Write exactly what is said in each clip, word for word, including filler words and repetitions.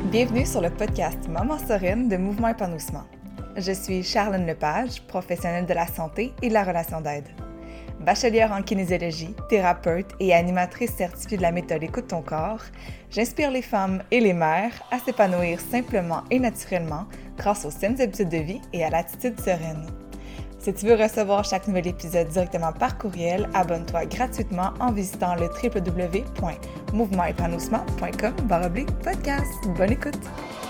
Bienvenue sur le podcast Maman Sereine de Mouvement Épanouissement. Je suis Charlène Lepage, professionnelle de la santé et de la relation d'aide. Bachelière en kinésiologie, thérapeute et animatrice certifiée de la méthode Écoute ton corps, j'inspire les femmes et les mères à s'épanouir simplement et naturellement grâce aux saines habitudes de vie et à l'attitude sereine. Si tu veux recevoir chaque nouvel épisode directement par courriel, abonne-toi gratuitement en visitant le w w w point mouvement épanouissement point com barre oblique podcast. Bonne écoute!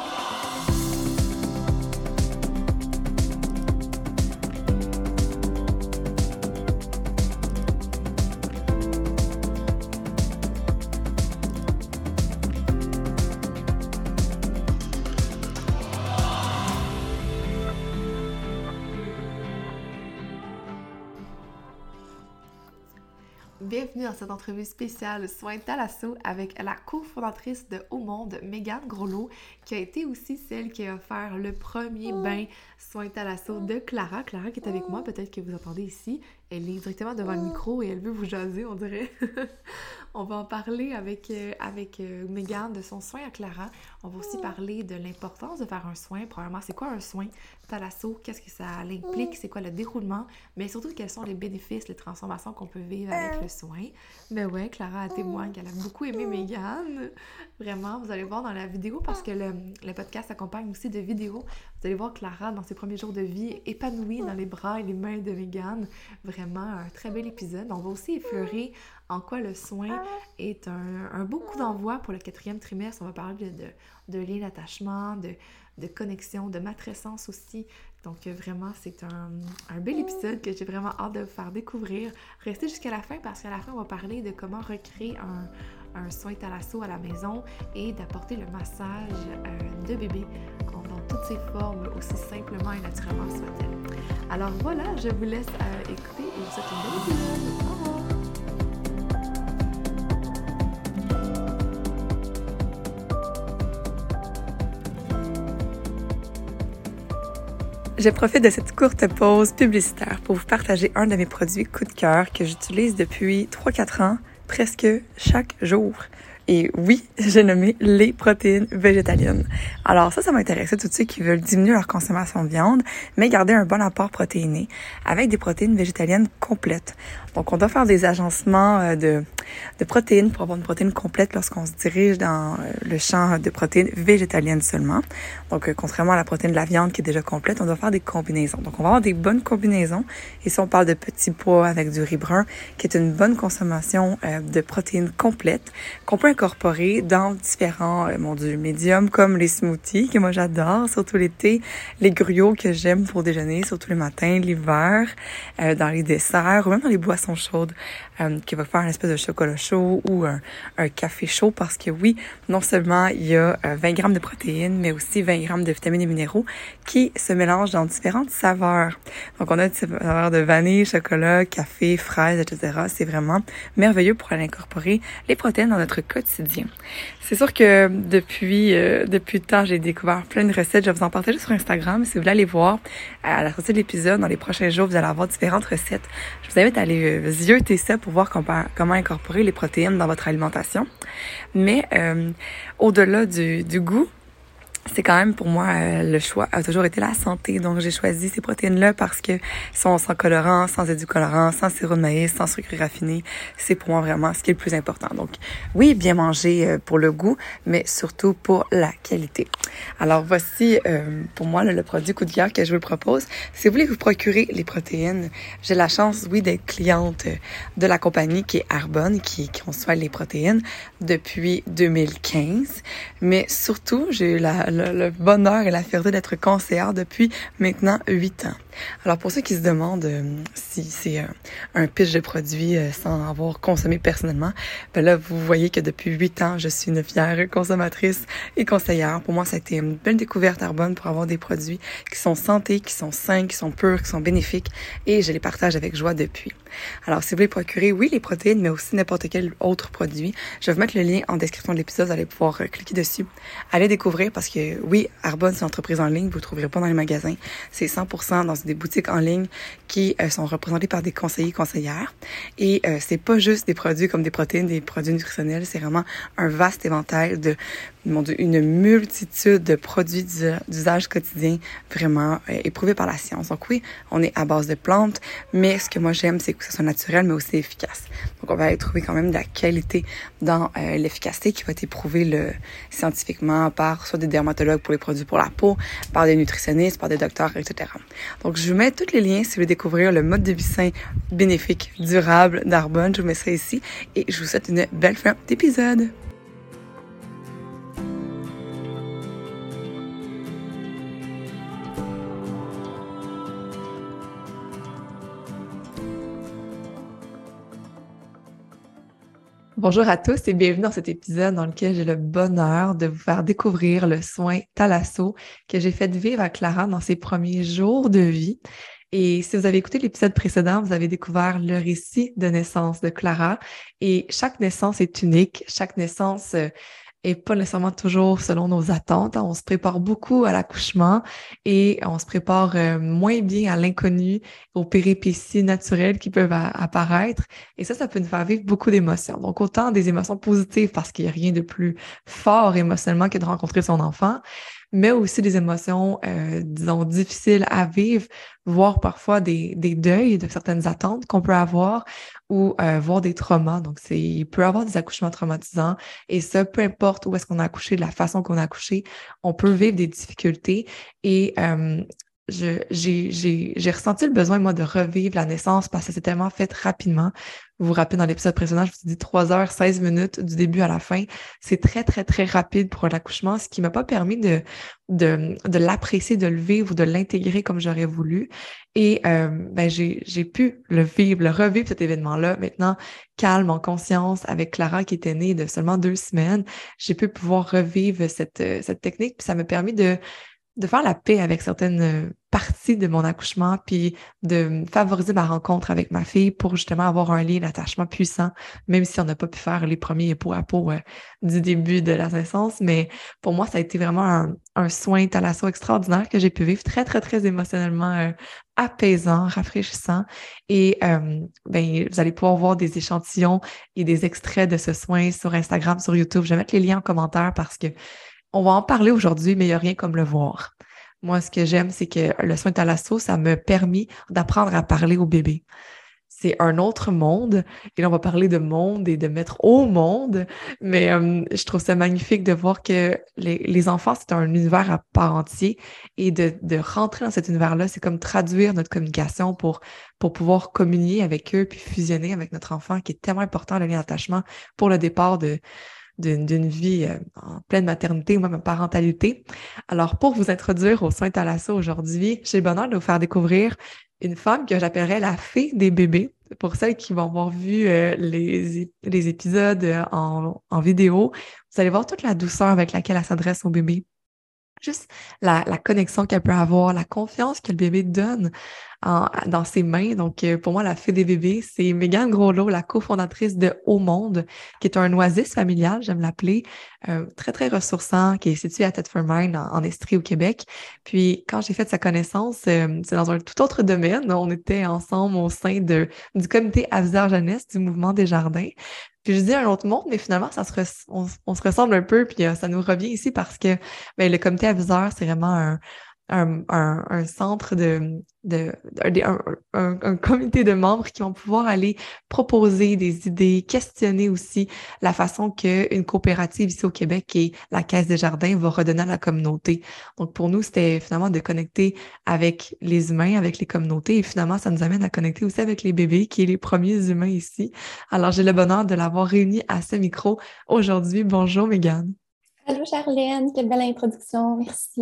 Bienvenue dans cette entrevue spéciale Soins Thalasso avec la cofondatrice de Au Monde, Mégane Groslot, qui a été aussi celle qui a offert le premier bain Soins Thalasso de Clara. Clara qui est avec moi, peut-être que vous entendez ici. Elle est directement devant le micro et elle veut vous jaser, on dirait. On va en parler avec, euh, avec euh, Mégane de son soin à Clara. On va aussi parler de l'importance de faire un soin. Premièrement, c'est quoi un soin Thalasso? Qu'est-ce que ça implique? C'est quoi le déroulement? Mais surtout, quels sont les bénéfices, les transformations qu'on peut vivre avec le soin? Mais ouais, Clara témoigne qu'elle a beaucoup aimé Mégane. Vraiment, vous allez voir dans la vidéo, parce que le, le podcast s'accompagne aussi de vidéos. Vous allez voir Clara, dans ses premiers jours de vie, épanouie dans les bras et les mains de Mégane. Vraiment, un très bel épisode. On va aussi effleurer en quoi le soin est un, un beau coup d'envoi pour le quatrième trimestre. On va parler de, de, de lien d'attachement, de, de connexion, de matrescence aussi. Donc vraiment, c'est un, un bel épisode que j'ai vraiment hâte de vous faire découvrir. Restez jusqu'à la fin, parce qu'à la fin, on va parler de comment recréer un, un soin thalasso à la maison et d'apporter le massage euh, de bébé dans toutes ses formes, aussi simplement et naturellement soit-elle. Alors voilà, je vous laisse euh, écouter et je vous souhaite une belle épisode. Au revoir! Je profite de cette courte pause publicitaire pour vous partager un de mes produits coup de cœur que j'utilise depuis trois à quatre ans, presque chaque jour. Et oui, j'ai nommé les protéines végétaliennes. Alors ça, ça m'intéressait tous ceux qui veulent diminuer leur consommation de viande, mais garder un bon apport protéiné avec des protéines végétaliennes complètes. Donc on doit faire des agencements de, de protéines pour avoir une protéine complète lorsqu'on se dirige dans le champ de protéines végétaliennes seulement. Donc contrairement à la protéine de la viande qui est déjà complète, on doit faire des combinaisons. Donc on va avoir des bonnes combinaisons. Et si on parle de petits pois avec du riz brun, qui est une bonne consommation de protéines complètes, qu'on peut incorporer dans différents, euh, mon Dieu, médiums comme les smoothies, que moi j'adore, surtout l'été, les griots que j'aime pour déjeuner, surtout le matin, l'hiver, euh, dans les desserts, ou même dans les boissons chaudes, euh, qui va faire une espèce de chocolat chaud ou un, un café chaud, parce que oui, non seulement il y a euh, vingt grammes de protéines, mais aussi vingt grammes de vitamines et minéraux qui se mélangent dans différentes saveurs. Donc on a des saveurs de vanille, chocolat, café, fraises, et cetera. C'est vraiment merveilleux pour aller incorporer les protéines dans notre quotidien. C'est sûr que depuis euh, depuis le temps, j'ai découvert plein de recettes. Je vais vous en partager sur Instagram. Si vous voulez aller voir à la sortie de l'épisode, dans les prochains jours, vous allez avoir différentes recettes. Je vous invite à aller euh, zioter ça pour voir comment, comment incorporer les protéines dans votre alimentation. Mais euh, au-delà du, du goût, c'est quand même pour moi euh, le choix a toujours été la santé. Donc j'ai choisi ces protéines-là parce que sont sans colorant, sans édulcorant, sans sirop de maïs, sans sucre raffiné. C'est pour moi vraiment ce qui est le plus important. Donc oui, bien manger euh, pour le goût, mais surtout pour la qualité. Alors voici euh, pour moi là, le produit coup de cœur que je vous propose. Si vous voulez vous procurer les protéines, j'ai la chance, oui, d'être cliente de la compagnie qui est Arbonne, qui, qui conçoit les protéines depuis deux mille quinze. Mais surtout, j'ai eu la Le, le bonheur et la fierté d'être conseillère depuis maintenant huit ans. Alors pour ceux qui se demandent euh, si c'est euh, un pitch de produit euh, sans avoir consommé personnellement, ben là vous voyez que depuis huit ans je suis une fière consommatrice et conseillère. Pour moi ça a été une belle découverte Arbonne pour avoir des produits qui sont santé, qui sont sains, qui sont purs, qui sont bénéfiques, et je les partage avec joie depuis. Alors si vous voulez procurer, oui, les protéines, mais aussi n'importe quel autre produit, je vais vous mettre le lien en description de l'épisode. Vous allez pouvoir euh, cliquer dessus, aller découvrir, parce que oui, Arbonne c'est une entreprise en ligne, vous ne le trouverez pas dans les magasins. C'est cent pour cent dans des boutiques en ligne qui euh, sont représentées par des conseillers et conseillères. Et euh, c'est pas juste des produits comme des protéines, des produits nutritionnels, c'est vraiment un vaste éventail de mon Dieu, une multitude de produits d'usage quotidien vraiment euh, éprouvés par la science. Donc oui, on est à base de plantes, mais ce que moi j'aime, c'est que ça soit naturel, mais aussi efficace. Donc on va aller trouver quand même de la qualité dans euh, l'efficacité qui va être éprouvée le, scientifiquement par soit des dermatologues pour les produits pour la peau, par des nutritionnistes, par des docteurs, et cetera. Donc je vous mets tous les liens si vous voulez découvrir le mode de vie sain, bénéfique, durable d'Arbonne. Je vous mets ça ici et je vous souhaite une belle fin d'épisode. Bonjour à tous et bienvenue dans cet épisode dans lequel j'ai le bonheur de vous faire découvrir le soin Thalasso que j'ai fait vivre à Clara dans ses premiers jours de vie. Et si vous avez écouté l'épisode précédent, vous avez découvert le récit de naissance de Clara et chaque naissance est unique, chaque naissance euh, et pas nécessairement toujours selon nos attentes. On se prépare beaucoup à l'accouchement et on se prépare euh, moins bien à l'inconnu, aux péripéties naturelles qui peuvent a- apparaître. Et ça, ça peut nous faire vivre beaucoup d'émotions. Donc, autant des émotions positives parce qu'il n'y a rien de plus fort émotionnellement que de rencontrer son enfant, mais aussi des émotions, euh, disons, difficiles à vivre, voire parfois des, des deuils de certaines attentes qu'on peut avoir ou euh, voire des traumas. Donc, c'est, il peut y avoir des accouchements traumatisants et ça, peu importe où est-ce qu'on a accouché, de la façon qu'on a accouché, on peut vivre des difficultés et euh, je, j'ai, j'ai, j'ai ressenti le besoin, moi, de revivre la naissance parce que c'est tellement fait rapidement. Vous vous rappelez dans l'épisode précédent, je vous ai dit trois heures seize minutes du début à la fin. C'est très, très, très rapide pour l'accouchement, ce qui m'a pas permis de, de, de l'apprécier, de le vivre ou de l'intégrer comme j'aurais voulu. Et euh, ben j'ai, j'ai pu le vivre, le revivre cet événement-là. Maintenant, calme, en conscience, avec Clara qui était née de seulement deux semaines, j'ai pu pouvoir revivre cette, cette technique. Puis ça m'a permis de de faire la paix avec certaines parties de mon accouchement, puis de favoriser ma rencontre avec ma fille pour justement avoir un lien d'attachement puissant, même si on n'a pas pu faire les premiers peau à peau euh, du début de la naissance. Mais pour moi, ça a été vraiment un, un soin thalasso extraordinaire que j'ai pu vivre, très, très, très émotionnellement euh, apaisant, rafraîchissant. Et euh, ben, vous allez pouvoir voir des échantillons et des extraits de ce soin sur Instagram, sur YouTube. Je vais mettre les liens en commentaire parce que on va en parler aujourd'hui, mais il n'y a rien comme le voir. Moi, ce que j'aime, c'est que le soin thalasso, ça m'a permis d'apprendre à parler au bébé. C'est un autre monde. Et là, on va parler de monde et de mettre au monde. Mais euh, je trouve ça magnifique de voir que les, les enfants, c'est un univers à part entier. Et de, de rentrer dans cet univers-là, c'est comme traduire notre communication pour, pour pouvoir communier avec eux puis fusionner avec notre enfant, qui est tellement important, le lien d'attachement, pour le départ de d'une, d'une vie euh, en pleine maternité ou même en parentalité. Alors, pour vous introduire aux soins thalasso aujourd'hui, j'ai le bonheur de vous faire découvrir une femme que j'appellerais la fée des bébés. Pour celles qui vont avoir vu euh, les, les épisodes euh, en, en vidéo, vous allez voir toute la douceur avec laquelle elle s'adresse au bébé. Juste la, la connexion qu'elle peut avoir, la confiance que le bébé donne en, dans ses mains. Donc, euh, pour moi, la fée des bébés, c'est Mégane Groslot, la cofondatrice de Au Monde, qui est un oasis familial, j'aime l'appeler, euh, très, très ressourçant, qui est situé à Thetford-Mine, en, en Estrie, au Québec. Puis, quand j'ai fait sa connaissance, euh, c'est dans un tout autre domaine. On était ensemble au sein de, du comité Aviseur Jeunesse du Mouvement des Jardins. Puis je dis un autre monde, mais finalement, ça se res- on, on se ressemble un peu, puis euh, ça nous revient ici parce que ben, le comité aviseur, c'est vraiment un, un, un, un centre de, de, de un, un, un comité de membres qui vont pouvoir aller proposer des idées, questionner aussi la façon qu'une coopérative ici au Québec, qui est la Caisse des Jardins, va redonner à la communauté. Donc pour nous, c'était finalement de connecter avec les humains, avec les communautés, et finalement, ça nous amène à connecter aussi avec les bébés, qui est les premiers humains ici. Alors, j'ai le bonheur de l'avoir réunie à ce micro aujourd'hui. Bonjour, Mégane. Allô Charlène, quelle belle introduction, merci.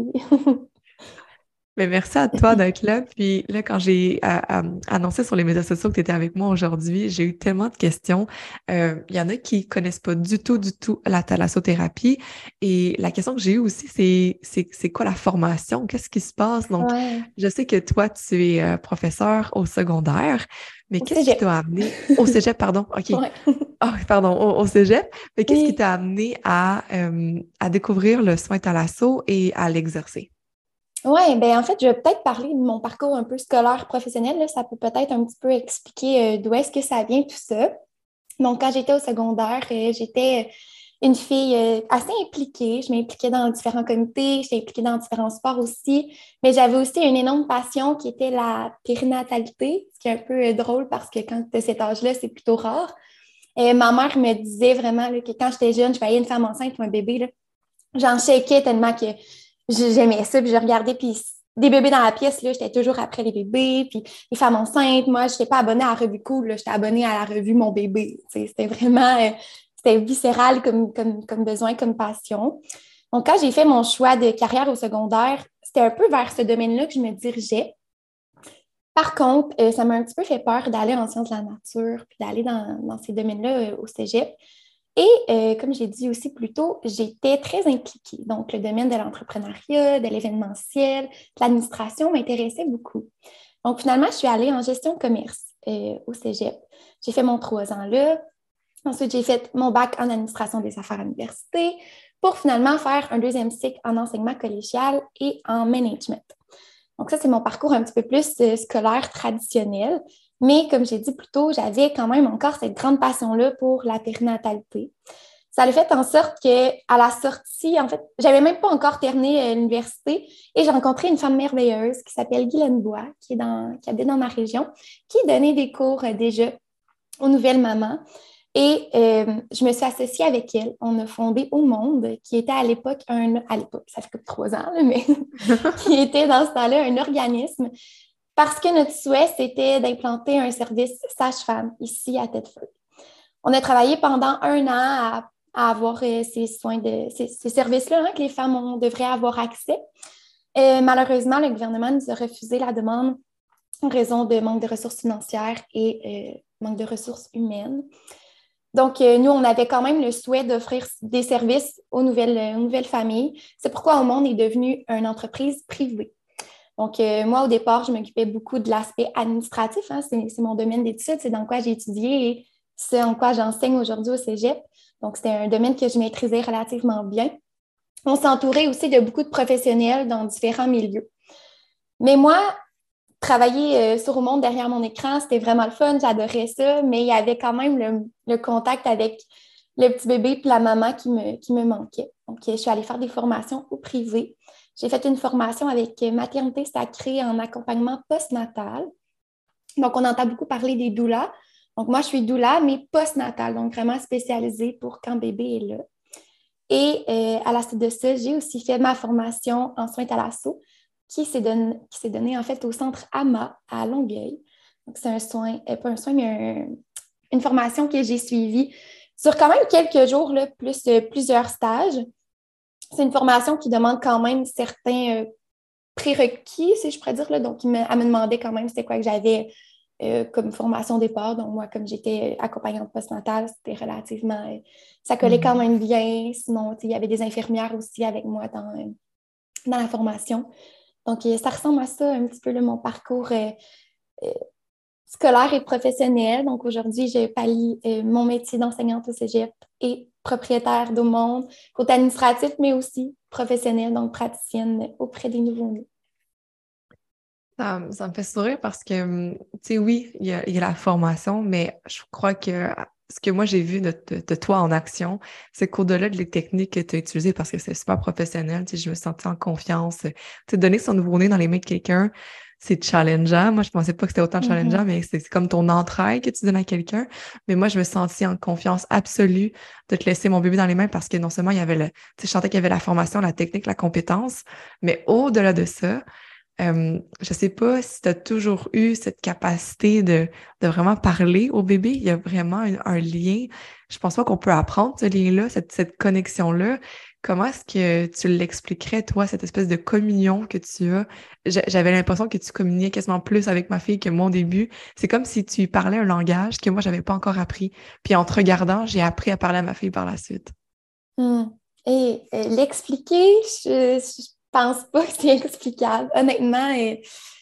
Mais merci à toi d'être là. Puis là, quand j'ai euh, euh, annoncé sur les médias sociaux que tu étais avec moi aujourd'hui, j'ai eu tellement de questions. Euh, Il y en a qui connaissent pas du tout, du tout la thalassothérapie. Et la question que j'ai eue aussi, c'est c'est c'est quoi la formation? Qu'est-ce qui se passe? Donc, Ouais, je sais que toi, tu es euh, professeur au secondaire, mais au qu'est-ce qui cégep. t'a amené au cégep, pardon? OK. Ouais. Ah, pardon, au, au cégep. Mais qu'est-ce qui Oui, t'a amené à, euh, à découvrir le soin thalasso et à l'exercer? ouais, ben en fait, je vais peut-être parler de mon parcours un peu scolaire professionnel, là. Ça peut peut-être un petit peu expliquer euh, d'où est-ce que ça vient tout ça. Donc, quand j'étais au secondaire, euh, j'étais une fille euh, assez impliquée. Je m'impliquais dans différents comités, j'étais impliquée dans différents sports aussi, mais j'avais aussi une énorme passion qui était la périnatalité, ce qui est un peu euh, drôle parce que quand tu as cet âge-là, c'est plutôt rare. Et ma mère me disait vraiment là, que quand j'étais jeune, je voyais une femme enceinte ou un bébé, là, j'en shakeais tellement que j'aimais ça, puis je regardais, puis des bébés dans la pièce, là, j'étais toujours après les bébés, puis les femmes enceintes. Moi, je n'étais pas abonnée à la revue Cool, là, j'étais abonnée à la revue Mon Bébé. C'était vraiment, euh, c'était viscéral comme, comme, comme besoin, comme passion. Donc, quand j'ai fait mon choix de carrière au secondaire, c'était un peu vers ce domaine-là que je me dirigeais. Par contre, euh, ça m'a un petit peu fait peur d'aller en sciences de la nature, puis d'aller dans, dans ces domaines-là euh, au cégep. Et euh, comme j'ai dit aussi plus tôt, j'étais très impliquée. Donc, le domaine de l'entrepreneuriat, de l'événementiel, de l'administration m'intéressait beaucoup. Donc, finalement, je suis allée en gestion de commerce euh, au cégep. J'ai fait mon trois ans là. Ensuite, j'ai fait mon bac en administration des affaires à l'université pour finalement faire un deuxième cycle en enseignement collégial et en management. Donc, ça, c'est mon parcours un petit peu plus euh, scolaire traditionnel. Mais comme j'ai dit plus tôt, j'avais quand même encore cette grande passion-là pour la périnatalité. Ça a fait en sorte qu'à la sortie, en fait, j'avais même pas encore terminé euh, l'université et j'ai rencontré une femme merveilleuse qui s'appelle Guylaine Bois, qui, est dans, qui habite dans ma région, qui donnait des cours euh, déjà aux nouvelles mamans. Et euh, je me suis associée avec elle. On a fondé Au Monde, qui était à l'époque un... À l'époque, ça fait que trois ans, là, mais qui était dans ce temps-là un organisme parce que notre souhait, c'était d'implanter un service sage-femme ici à Thetford. On a travaillé pendant un an à, à avoir euh, ces soins de ces, ces services-là hein, que les femmes ont, devraient avoir accès. Euh, malheureusement, le gouvernement nous a refusé la demande en raison de manque de ressources financières et euh, manque de ressources humaines. Donc, euh, nous, on avait quand même le souhait d'offrir des services aux nouvelles, aux nouvelles familles. C'est pourquoi Au Monde est devenu une entreprise privée. Donc, euh, moi, au départ, je m'occupais beaucoup de l'aspect administratif. Hein, c'est, c'est mon domaine d'études, c'est dans quoi j'ai étudié et c'est en quoi j'enseigne aujourd'hui au cégep. Donc, c'était un domaine que je maîtrisais relativement bien. On s'entourait aussi de beaucoup de professionnels dans différents milieux. Mais moi, travailler euh, sur Au Monde derrière mon écran, c'était vraiment le fun, j'adorais ça, mais il y avait quand même le, le contact avec le petit bébé et la maman qui me, qui me manquait. Donc, je suis allée faire des formations au privé. J'ai fait une formation avec Maternité Sacrée en accompagnement postnatal. Donc, on entend beaucoup parler des doulas. Donc, moi, je suis doula, mais postnatal, donc vraiment spécialisée pour quand bébé est là. Et euh, à la suite de ça, j'ai aussi fait ma formation en soins thalasso qui s'est donné, qui s'est donnée en fait au centre A M A à Longueuil. Donc, c'est un soin, euh, pas un soin, mais un, une formation que j'ai suivie sur quand même quelques jours, là, plus euh, plusieurs stages. C'est une formation qui demande quand même certains euh, prérequis, si je pourrais dire. Là. Donc, elle me demandait quand même c'était quoi que j'avais euh, comme formation au départ. Donc, moi, comme j'étais accompagnante postnatale, c'était relativement... Euh, ça collait quand même bien. Sinon, il y avait des infirmières aussi avec moi dans, euh, dans la formation. Donc, euh, ça ressemble à ça un petit peu là, mon parcours euh, euh, scolaire et professionnel. Donc, aujourd'hui, je pallie euh, mon métier d'enseignante au cégep et propriétaire d'Au Monde, côté administratif, mais aussi professionnelle, donc praticienne auprès des nouveau-nés. Ça, ça me fait sourire parce que, tu sais, oui, il y a, il y a la formation, mais je crois que ce que moi j'ai vu de, de, de toi en action, c'est qu'au-delà des techniques que tu as utilisées parce que c'est super professionnel, tu sais, je me sentais en confiance. Tu sais, donner son nouveau-né dans les mains de quelqu'un, c'est challengeant. Moi, je pensais pas que c'était autant challengeant, mm-hmm. mais c'est, c'est comme ton entraille que tu donnes à quelqu'un. Mais moi, je me sentis en confiance absolue de te laisser mon bébé dans les mains parce que non seulement il y avait le, tu sais, je sentais qu'il y avait la formation, la technique, la compétence, mais au-delà de ça, Euh, je sais pas si tu as toujours eu cette capacité de, de vraiment parler au bébé. Il y a vraiment un, un lien. Je pense pas qu'on peut apprendre ce lien-là, cette, cette connexion-là. Comment est-ce que tu l'expliquerais, toi, cette espèce de communion que tu as? J'avais l'impression que tu communiais quasiment plus avec ma fille que moi au début. C'est comme si tu parlais un langage que moi, j'avais pas encore appris. Puis en te regardant, j'ai appris à parler à ma fille par la suite. Mmh. Et euh, l'expliquer, je... je... Je pense pas que c'est explicable. Honnêtement, et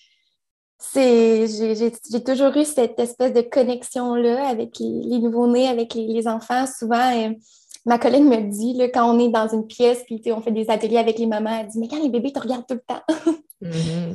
c'est, j'ai, j'ai, j'ai toujours eu cette espèce de connexion-là avec les, les nouveau-nés, avec les, les enfants. Souvent, et, ma collègue me dit, là, quand on est dans une pièce, puis on fait des ateliers avec les mamans, elle dit « Mais quand les bébés te regardent tout le temps! Mm-hmm. »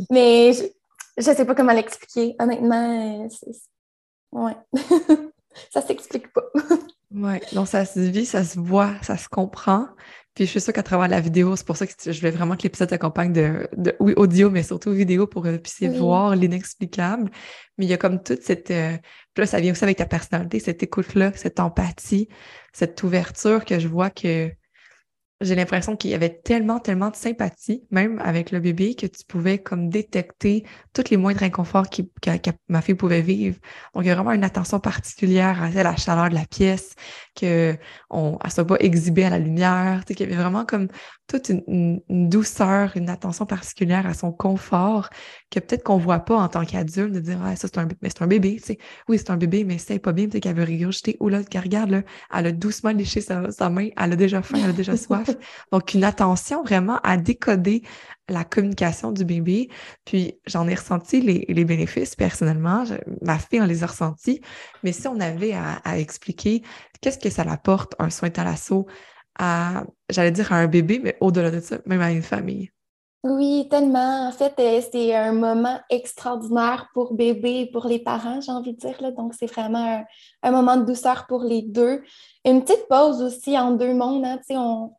Mais je ne sais pas comment l'expliquer. Honnêtement, c'est, c'est... ouais. Ça s'explique pas. Ouais, donc ça se vit, ça se voit, ça se comprend. Puis je suis sûre qu'à travers la vidéo, c'est pour ça que je voulais vraiment que l'épisode t'accompagne de, de, oui, audio, mais surtout vidéo pour que vous puissiez Oui. voir l'inexplicable. Mais il y a comme toute cette, euh, puis là, ça vient aussi avec ta personnalité, cette écoute-là, cette empathie, cette ouverture que je vois que j'ai l'impression qu'il y avait tellement, tellement de sympathie, même avec le bébé, que tu pouvais comme détecter tous les moindres inconforts qui, que, que ma fille pouvait vivre. Donc, il y a vraiment une attention particulière à la chaleur de la pièce, que on, elle soit pas exhibée à la lumière, tu sais, qu'il y avait vraiment comme toute une, une, une douceur, une attention particulière à son confort, que peut-être qu'on voit pas en tant qu'adulte, de dire, ah, ça, c'est un, mais c'est un bébé, tu sais. Oui, c'est un bébé, mais c'est pas bien, peut-être qu'elle veut régurgiter. Oh là, regarde, là, elle a doucement léché sa, sa main, elle a déjà faim, elle a déjà soif. Donc, une attention vraiment à décoder la communication du bébé. Puis, j'en ai ressenti les, les bénéfices personnellement. Je- ma fille en les a ressentis. Mais si on avait à, à expliquer qu'est-ce que ça apporte un soin thalasso à, j'allais dire à un bébé, mais au-delà de ça, même à une famille. Oui, tellement. En fait, euh, c'est un moment extraordinaire pour bébé et pour les parents, j'ai envie de dire, là. Donc, c'est vraiment un, un moment de douceur pour les deux. Une petite pause aussi en deux mondes, hein. Tu sais, on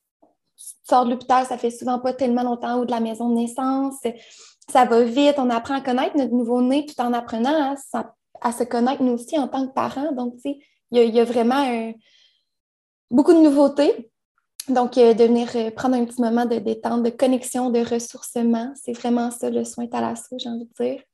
sort de l'hôpital, ça fait souvent pas tellement longtemps, ou de la maison de naissance. Ça va vite, on apprend à connaître notre nouveau-né tout en apprenant à, à se connaître nous aussi en tant que parents. Donc, tu sais, il y, a- il y a vraiment un- beaucoup de nouveautés. Donc, euh, de venir euh, prendre un petit moment de détente, de connexion, de ressourcement, c'est vraiment ça le soin thalasso, j'ai envie de dire.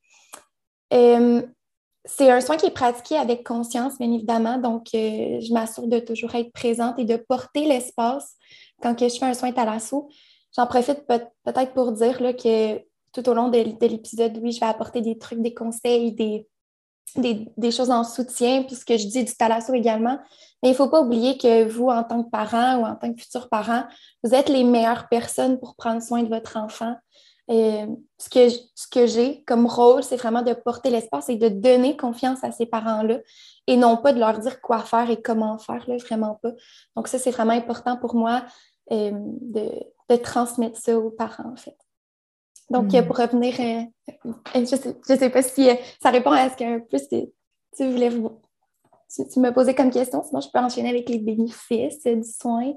Euh, c'est un soin qui est pratiqué avec conscience, bien évidemment. Donc, euh, je m'assure de toujours être présente et de porter l'espace quand que je fais un soin thalasso. J'en profite peut- peut-être pour dire là, que tout au long de, de l'épisode, oui, je vais apporter des trucs, des conseils, des, des, des choses en soutien, puis ce que je dis du thalasso également. Mais il ne faut pas oublier que vous, en tant que parent ou en tant que futur parent, vous êtes les meilleures personnes pour prendre soin de votre enfant. Euh, ce que, ce que j'ai comme rôle, c'est vraiment de porter l'espace et de donner confiance à ces parents-là et non pas de leur dire quoi faire et comment faire, là, vraiment pas. Donc ça, c'est vraiment important pour moi euh, de, de transmettre ça aux parents, en fait. Donc, euh, Hmm. pour revenir, euh, euh, je ne sais, je sais pas si euh, ça répond à ce qu'un peu tu, tu voulais vous- tu, tu me posais comme question, sinon je peux enchaîner avec les bénéfices euh, du soin.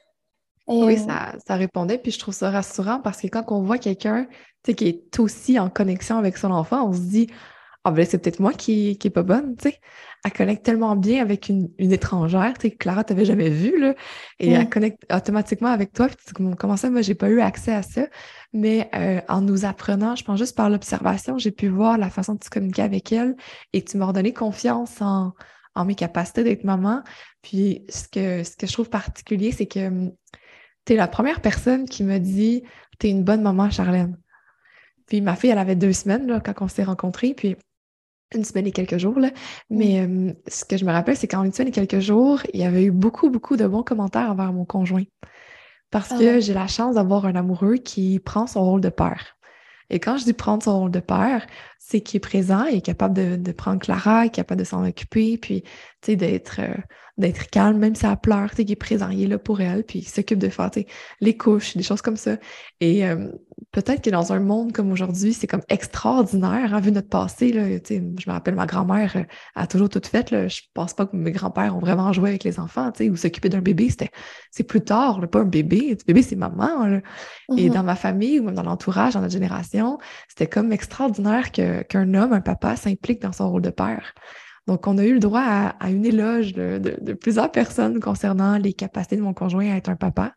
Oui, Euh, ça, ça répondait, puis je trouve ça rassurant parce que quand on voit quelqu'un, tu sais, qui est aussi en connexion avec son enfant, on se dit, ah ben c'est peut-être moi qui, qui est pas bonne, tu sais. Elle connecte tellement bien avec une, une étrangère, tu sais, que Clara t'avait jamais vue, là, et elle mm, connecte automatiquement avec toi, puis tu dis, comment ça, moi, j'ai pas eu accès à ça, mais euh, en nous apprenant, je pense juste par l'observation, j'ai pu voir la façon de tu communiquer avec elle et que tu m'as redonné confiance en, en mes capacités d'être maman. Puis ce que, ce que je trouve particulier, c'est que t'es la première personne qui me dit, t'es une bonne maman, Charlène. Puis ma fille, elle avait deux semaines là, quand on s'est rencontrés, puis une semaine et quelques jours, là. mm. Mais euh, ce que je me rappelle, c'est qu'en une semaine et quelques jours, il y avait eu beaucoup, beaucoup de bons commentaires envers mon conjoint. Parce que Ah, j'ai la chance d'avoir un amoureux qui prend son rôle de père. Et quand je dis prendre son rôle de père, c'est qu'il est présent, il est capable de, de prendre Clara, il est capable de s'en occuper, puis, tu sais, d'être euh, d'être calme, même si elle pleure, tu sais, qu'il est présent, il est là pour elle, puis il s'occupe de faire, tu sais, les couches, des choses comme ça. Et euh, peut-être que dans un monde comme aujourd'hui, c'est comme extraordinaire, hein, vu notre passé, là, tu sais, je me rappelle, ma grand-mère euh, a toujours tout fait, là, je pense pas que mes grands-pères ont vraiment joué avec les enfants, tu sais, ou s'occuper d'un bébé, c'était, c'est plus tard, là, pas un bébé, le bébé, c'est maman, là. Et dans mhm. ma famille ou même dans l'entourage, dans notre génération, c'était comme extraordinaire que, qu'un homme, un papa, s'implique dans son rôle de père. Donc, on a eu le droit à, à une éloge de, de- de plusieurs personnes concernant les capacités de mon conjoint à être un papa.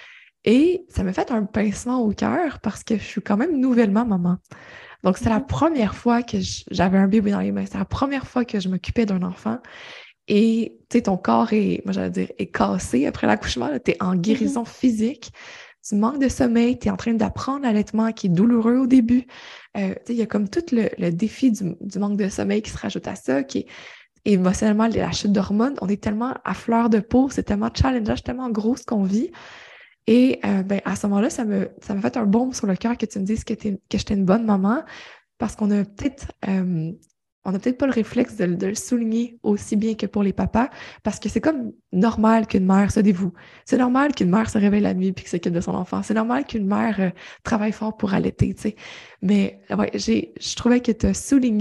Et ça m'a fait un pincement au cœur parce que je suis quand même nouvellement maman. Donc, c'était la Mhm. première fois que je- j'avais un bébé dans les mains. C'était la première fois que je m'occupais d'un enfant. Et, tu sais, ton corps est, moi, j'allais dire, est cassé après l'accouchement. Tu es en Mhm. guérison physique. Tu manques de sommeil. Tu es en train d'apprendre l'allaitement qui est douloureux au début. Euh, tu sais, il y a comme tout le, le défi du, du manque de sommeil qui se rajoute à ça, qui est émotionnellement la chute d'hormones. On est tellement à fleur de peau. C'est tellement challengeant, c'est tellement gros ce qu'on vit. Et euh, ben, à ce moment-là, ça me, ça m'a fait un baume sur le cœur que tu me dises que, t'es- que j'étais une bonne maman parce qu'on a peut-être euh, on n'a peut-être pas le réflexe de, de le souligner aussi bien que pour les papas, parce que c'est comme normal qu'une mère se dévoue. C'est normal qu'une mère se réveille la nuit et qu'elle s'occupe de son enfant. C'est normal qu'une mère euh, travaille fort pour allaiter, tu sais. Mais ouais, j'ai, je trouvais que tu as souligné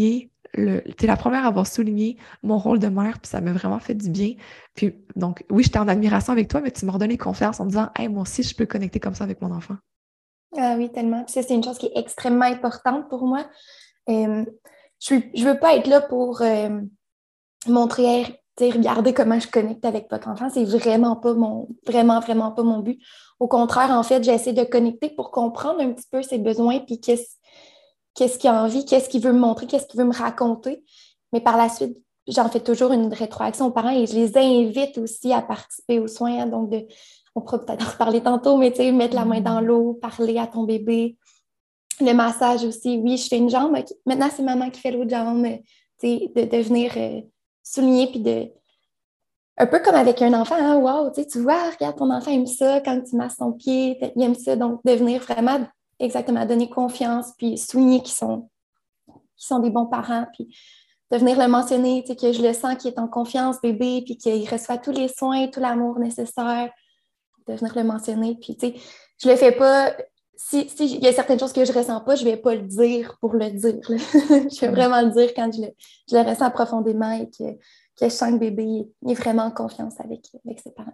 le, t'es la première à avoir souligné mon rôle de mère, puis ça m'a vraiment fait du bien. Puis donc, oui, j'étais en admiration avec toi, mais tu m'as redonné confiance en me disant, hey, moi aussi, je peux connecter comme ça avec mon enfant. Ah oui, tellement. Puis ça, c'est une chose qui est extrêmement importante pour moi. Euh, je ne veux pas être là pour euh, montrer, hey, tu sais, regardez comment je connecte avec votre enfant. C'est vraiment pas mon, vraiment, vraiment pas mon but. Au contraire, en fait, j'essaie de connecter pour comprendre un petit peu ses besoins, puis qu'est-ce, qu'est-ce qu'il a envie, qu'est-ce qu'il veut me montrer, qu'est-ce qu'il veut me raconter. Mais par la suite, j'en fais toujours une rétroaction aux parents et je les invite aussi à participer aux soins. Hein, donc, de, on pourra peut-être en reparler tantôt, mais tu sais, mettre la main dans l'eau, parler à ton bébé. Le massage aussi, oui, je fais une jambe. Maintenant, c'est maman qui fait l'autre jambe. Tu sais, de, de venir euh, souligner, puis de... Un peu comme avec un enfant, hein, wow, tu sais, tu vois, regarde, ton enfant aime ça quand tu masses son pied, il aime ça. Donc, de venir vraiment, exactement, donner confiance, puis souligner qu'ils sont, qu'ils sont des bons parents, puis de venir le mentionner, tu sais, que je le sens qu'il est en confiance, bébé, puis qu'il reçoit tous les soins, tout l'amour nécessaire, de venir le mentionner. Puis, tu sais, je le fais pas... Si, si il y a certaines choses que je ne ressens pas, je ne vais pas le dire pour le dire. Je vais vraiment le dire quand je le, je le ressens profondément et que, que je sens que bébé est vraiment en confiance avec, avec ses parents.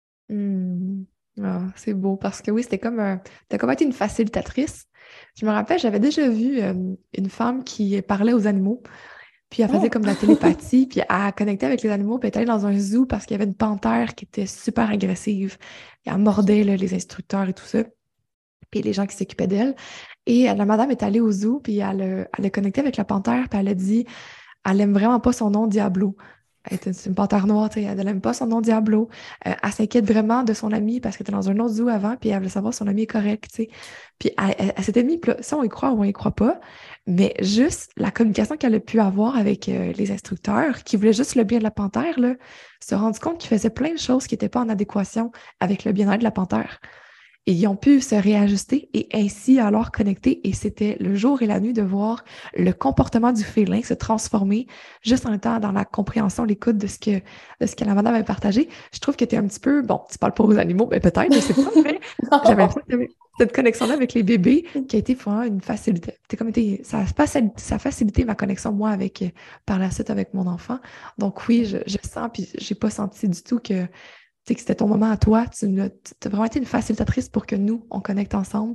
Mmh. Ah, c'est beau parce que oui, c'était comme un... T'as comme été une facilitatrice. Je me rappelle, j'avais déjà vu euh, une femme qui parlait aux animaux, puis elle faisait Oh. comme de la télépathie, puis elle connectait avec les animaux, puis elle est allée dans un zoo parce qu'il y avait une panthère qui était super agressive. Et elle mordait là, les instructeurs et tout ça, puis les gens qui s'occupaient d'elle. Et euh, la madame est allée au zoo, puis elle, a- elle a connecté avec la panthère, puis elle a dit elle aime vraiment pas son nom Diablo. Elle est une, c'est une panthère noire, tu sais, elle n'aime pas son nom Diablo. Euh, elle s'inquiète vraiment de son ami parce qu'elle était dans un autre zoo avant, puis elle voulait savoir si son ami est correct, tu sais. Puis elle, elle- elle s'était mise, puis là, ça on y croit ou on y croit pas, mais juste la communication qu'elle a pu avoir avec euh, les instructeurs, qui voulaient juste le bien de la panthère, là, se rendre compte qu'il faisait plein de choses qui n'étaient pas en adéquation avec le bien-être de la panthère. Et ils ont pu se réajuster et ainsi alors connecter. Et c'était le jour et la nuit de voir le comportement du félin se transformer juste en étant dans la compréhension, l'écoute de ce que, de ce que la madame avait partagé. Je trouve que tu es un petit peu, bon, tu parles pas aux animaux, mais peut-être, je sais pas, mais j'avais l'impression que t'avais cette connexion-là avec les bébés qui a été pour moi une facilité. T'es comme été, ça, a facil- ça a facilité ma connexion, moi, avec, euh, par la suite avec mon enfant. Donc oui, je, je sens, puis j'ai pas senti du tout que tu sais, que c'était ton moment à toi. Tu as vraiment été une facilitatrice pour que nous, on connecte ensemble.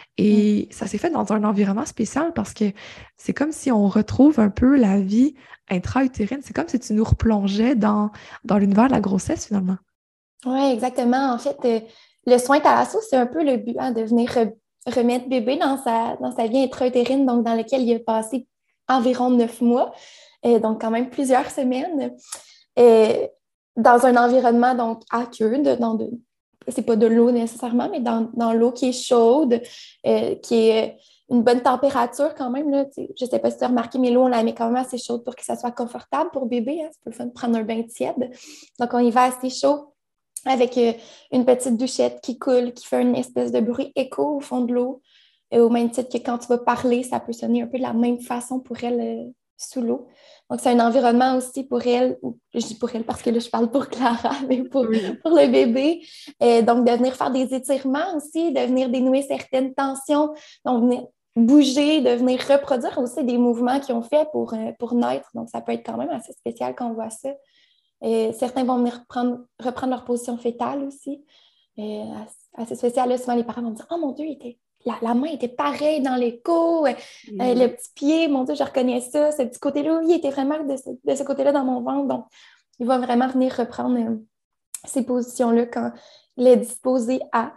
Et ça s'est fait dans un environnement spécial parce que c'est comme si on retrouve un peu la vie intra-utérine. C'est comme si tu nous replongeais dans, dans l'univers de la grossesse, finalement. Oui, exactement. En fait, euh, le soin thalasso, c'est un peu le but, hein, de venir re- remettre bébé dans sa, dans sa vie intra-utérine, donc dans laquelle il a passé environ neuf mois, euh, donc quand même plusieurs semaines. Euh, dans un environnement donc aqueux, de, dans de, c'est pas de l'eau nécessairement, mais dans, dans l'eau qui est chaude, euh, qui est une bonne température quand même. Là, je ne sais pas si tu as remarqué, mais l'eau, on la met quand même assez chaude pour que ça soit confortable pour bébé. Hein. C'est pas le fun de prendre un bain tiède. Donc, on y va assez chaud avec euh, une petite douchette qui coule, qui fait une espèce de bruit écho au fond de l'eau. Et au même titre que quand tu vas parler, ça peut sonner un peu de la même façon pour elle euh, sous l'eau. Donc, c'est un environnement aussi pour elle, ou je dis pour elle parce que là, je parle pour Clara, mais pour, Oui. pour le bébé. Et donc, de venir faire des étirements aussi, de venir dénouer certaines tensions, donc venir bouger, de venir reproduire aussi des mouvements qu'ils ont fait pour, euh, pour naître. Donc, ça peut être quand même assez spécial quand on voit ça. Et certains vont venir reprendre, reprendre leur position fétale aussi. Et assez spécial, là, souvent les parents vont me dire « Oh mon Dieu, il était la, la main était pareille dans l'écho, euh, euh, le petit pied, mon Dieu, je reconnais ça, ce petit côté-là, oui, il était vraiment de ce, de ce côté-là dans mon ventre. » Donc, il va vraiment venir reprendre euh, ces positions-là quand il est disposé à.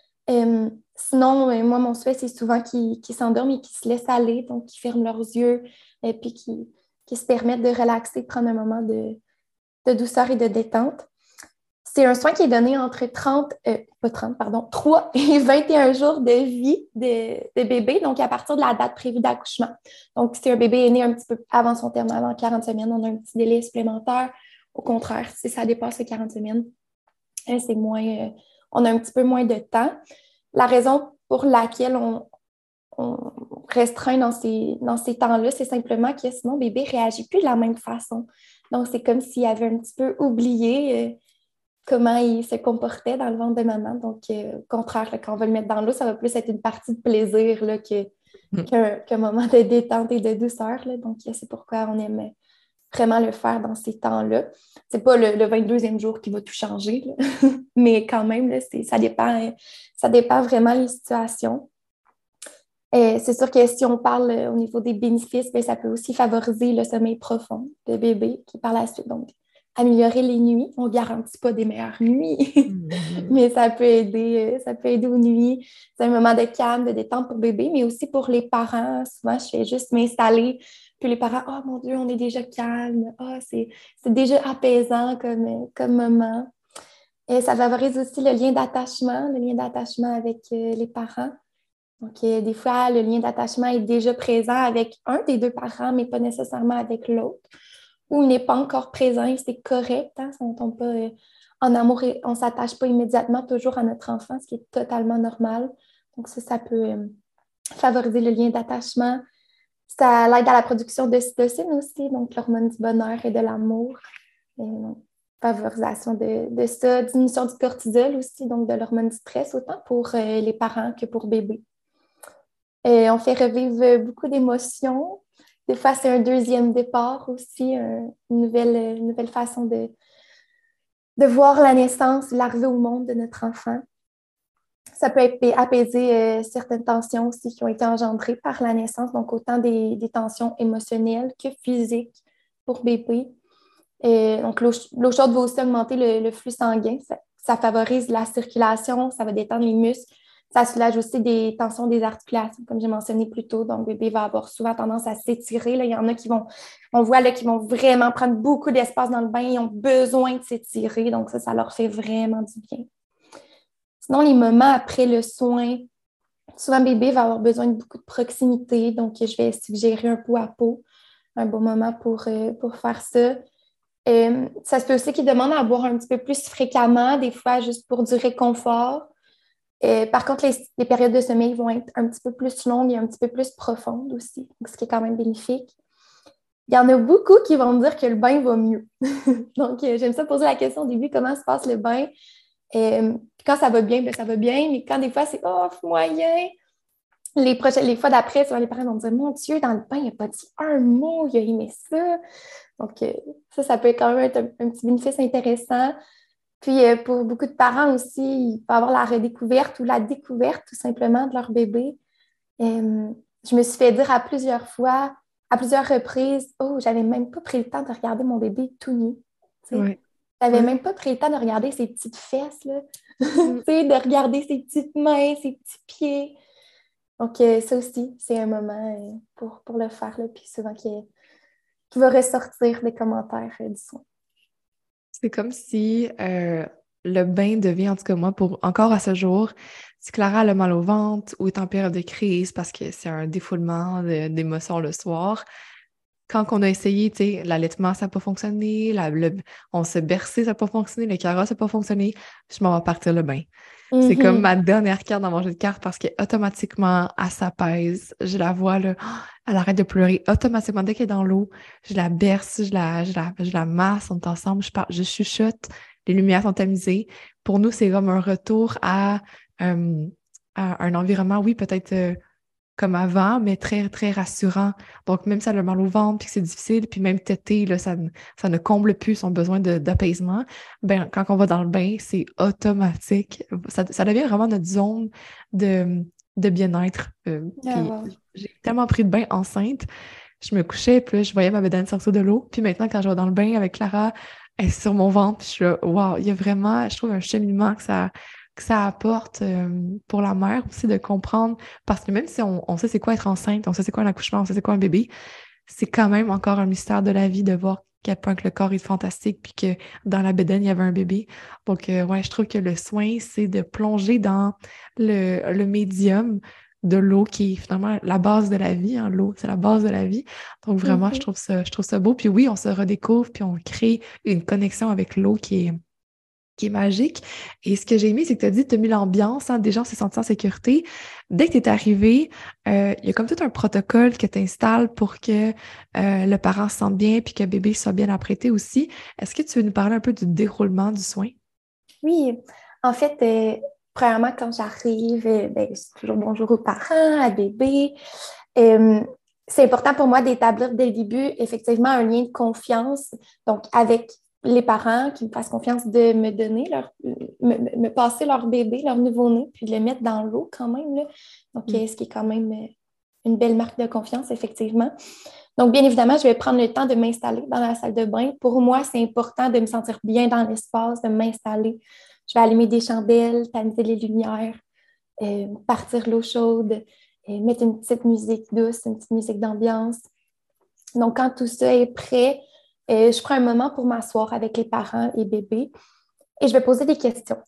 Euh, sinon, euh, moi, mon souhait, c'est souvent qu'ils, qu'ils s'endorment et qu'ils se laissent aller, donc qu'ils ferment leurs yeux et puis qu'ils, qu'ils se permettent de relaxer, de prendre un moment de, de douceur et de détente. C'est un soin qui est donné entre trente, euh, pas trente, pardon, trois et vingt et un jours de vie de, de bébé, donc à partir de la date prévue d'accouchement. Donc, si un bébé est né un petit peu avant son terme, avant quarante semaines, on a un petit délai supplémentaire. Au contraire, si ça dépasse les quarante semaines, c'est moins, euh, on a un petit peu moins de temps. La raison pour laquelle on, on restreint dans ces, dans ces temps-là, c'est simplement que sinon, le bébé ne réagit plus de la même façon. Donc, c'est comme s'il avait un petit peu oublié euh, comment il se comportait dans le ventre de maman. Donc, euh, au contraire, là, quand on va le mettre dans l'eau, ça va plus être une partie de plaisir là, que, Mm. qu'un, qu'un moment de détente et de douceur, là. Donc, c'est pourquoi on aime vraiment le faire dans ces temps-là. C'est pas le, le vingt-deuxième jour qui va tout changer, là. Mais quand même, là, c'est, ça dépend, ça dépend vraiment des situations. Euh, c'est sûr que si on parle euh, au niveau des bénéfices, bien, ça peut aussi favoriser le sommeil profond de bébé qui, par la suite, donc, améliorer les nuits. On ne garantit pas des meilleures nuits, Mhm. mais ça peut aider, euh, ça peut aider aux nuits. C'est un moment de calme, de détente pour bébé, mais aussi pour les parents. Souvent, je fais juste m'installer, puis les parents, oh mon Dieu, on est déjà calme. Oh, c'est, c'est déjà apaisant comme, euh, comme moment. Et ça favorise aussi le lien d'attachement, le lien d'attachement avec euh, les parents. Donc, euh, des fois, le lien d'attachement est déjà présent avec un des deux parents, mais pas nécessairement avec l'autre. Ou il n'est pas encore présent et c'est correct. Hein? On ne tombe pas euh, en amour et on ne s'attache pas immédiatement toujours à notre enfant, ce qui est totalement normal. Donc, ça, ça peut euh, favoriser le lien d'attachement. Ça l'aide à la production d'ocytocine aussi, donc l'hormone du bonheur et de l'amour. Et, donc, favorisation de, de ça. Diminution du cortisol aussi, donc de l'hormone du stress, autant pour euh, les parents que pour bébé. Et on fait revivre beaucoup d'émotions. Des fois, c'est un deuxième départ aussi, un- une nouvelle, une nouvelle façon de, de voir la naissance, l'arrivée au monde de notre enfant. Ça peut apaiser euh, certaines tensions aussi qui ont été engendrées par la naissance, donc autant des, des tensions émotionnelles que physiques pour bébé. Et donc, l'eau, l'eau chaude va aussi augmenter le, le flux sanguin. Ça, ça favorise la circulation, ça va détendre les muscles. Ça soulage aussi des tensions des articulations, comme j'ai mentionné plus tôt. Donc, le bébé va avoir souvent tendance à s'étirer. Là, il y en a qui vont, on voit là, qui vont vraiment prendre beaucoup d'espace dans le bain. Ils ont besoin de s'étirer. Donc, ça, ça leur fait vraiment du bien. Sinon, les moments après le soin, souvent, le bébé va avoir besoin de beaucoup de proximité. Donc, je vais suggérer un pot à pot, un bon moment pour, euh, pour faire ça. Euh, ça se peut aussi qu'ils demandent à boire un petit peu plus fréquemment, des fois juste pour du réconfort. Euh, par contre, les, les périodes de sommeil vont être un petit peu plus longues et un petit peu plus profondes aussi, donc ce qui est quand même bénéfique. Il y en a beaucoup qui vont me dire que le bain va mieux. Donc, euh, j'aime ça poser la question au début, comment se passe le bain? Euh, quand ça va bien, bien, ça va bien, mais quand des fois c'est off, moyen, les, prochaines, les fois d'après, souvent les parents vont me dire, mon Dieu, dans le bain, il n'a pas dit un mot, il a aimé ça. Donc, euh, ça, ça peut quand même être un, un petit bénéfice intéressant. Puis, euh, pour beaucoup de parents aussi, il peut y avoir la redécouverte ou la découverte tout simplement de leur bébé. Euh, je me suis fait dire à plusieurs fois, à plusieurs reprises, oh, j'avais même pas pris le temps de regarder mon bébé tout nu. Tu sais. Ouais. J'avais Ouais. même pas pris le temps de regarder ses petites fesses, là. Mm. Tu sais, de regarder ses petites mains, ses petits pieds. Donc, euh, ça aussi, c'est un moment euh, pour, pour le faire, là. Puis souvent, qui, qui va ressortir des commentaires euh, du soin. C'est comme si euh, le bain devient, en tout cas moi, pour encore à ce jour, si Clara a le mal au ventre ou est en période de crise parce que c'est un défoulement de- d'émotions le soir, quand on a essayé, tu sais, l'allaitement, ça n'a pas fonctionné, la- le- on s'est bercé, ça n'a pas fonctionné, le carrosse, ça n'a pas fonctionné, je m'en vais partir le bain. C'est comme Mm-hmm. ma dernière carte dans mon jeu de cartes parce qu'automatiquement, elle s'apaise. Je la vois, là, elle arrête de pleurer. Automatiquement, dès qu'elle est dans l'eau, je la berce, je la, je la, je la masse, on est ensemble, je, parle, je chuchote, les lumières sont tamisées. Pour nous, c'est comme un retour à, euh, à un environnement, oui, peut-être euh, comme avant, mais très, très rassurant. Donc, même si elle a mal au ventre, puis que c'est difficile, puis même téter, là, ça, ne- ça ne comble plus son besoin de- d'apaisement, ben, quand on va dans le bain, c'est automatique. Ça, ça devient vraiment notre zone de, de bien-être. Euh, Ah, puis, wow. j'ai tellement pris de bain enceinte, je me couchais, puis là, je voyais ma bédaine sortir de l'eau. Puis maintenant, quand je vais dans le bain avec Clara, elle est sur mon ventre, puis je suis là, wow, il y a vraiment, je trouve, un cheminement que ça, que ça apporte euh, pour la mère aussi de comprendre. Parce que même si on, on sait c'est quoi être enceinte, on sait c'est quoi un accouchement, on sait c'est quoi un bébé, c'est quand même encore un mystère de la vie de voir à quel point que le corps est fantastique puis que dans la bédaine, il y avait un bébé. Donc, euh, ouais, je trouve que le soin, c'est de plonger dans le, le médium de l'eau qui est finalement la base de la vie. Hein, l'eau, c'est la base de la vie. Donc, vraiment, je Mm-hmm. trouve ça, je trouve ça beau. Puis oui, on se redécouvre puis on crée une connexion avec l'eau qui est qui est magique. Et ce que j'ai aimé, c'est que tu as dit, tu as mis l'ambiance, hein, des gens se sentent en sécurité. Dès que tu es arrivé, euh, il y a comme tout un protocole que tu installes pour que euh, le parent se sente bien puis que le bébé soit bien apprêté aussi. Est-ce que tu veux nous parler un peu du déroulement du soin? Oui, en fait, euh, premièrement, quand j'arrive, euh, ben, je dis toujours bonjour aux parents, à bébé. Euh, c'est important pour moi d'établir dès le début, effectivement, un lien de confiance, donc avec les parents qui me fassent confiance de me donner leur, me, me passer leur bébé, leur nouveau-né, puis de le mettre dans l'eau quand même, là. Donc, mm. ce qui est quand même une belle marque de confiance, effectivement. Donc, bien évidemment, je vais prendre le temps de m'installer dans la salle de bain. Pour moi, c'est important de me sentir bien dans l'espace, de m'installer. Je vais allumer des chandelles, tamiser les lumières, euh, partir l'eau chaude, euh, mettre une petite musique douce, une petite musique d'ambiance. Donc, quand tout ça est prêt, euh, je prends un moment pour m'asseoir avec les parents et bébé et je vais poser des questions.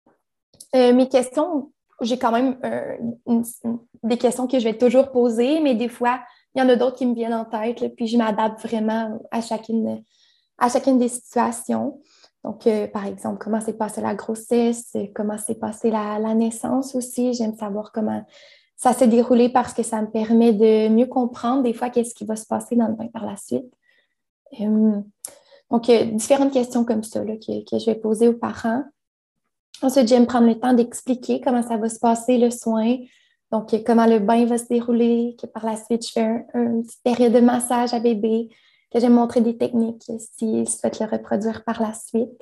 Euh, mes questions, j'ai quand même euh, une, une, des questions que je vais toujours poser, mais des fois, il y en a d'autres qui me viennent en tête, là, puis je m'adapte vraiment à chacune, à chacune des situations. Donc, euh, par exemple, comment s'est passée la grossesse, comment s'est passée la, la naissance aussi. J'aime savoir comment ça s'est déroulé parce que ça me permet de mieux comprendre des fois qu'est-ce qui va se passer dans le bain par la suite. Euh, donc, euh, différentes questions comme ça là, que, que je vais poser aux parents. Ensuite, j'aime prendre le temps d'expliquer comment ça va se passer, le soin. Donc, comment le bain va se dérouler, que par la suite, je fais un, une petite période de massage à bébé, que j'aime montrer des techniques s'il souhaite le reproduire par la suite.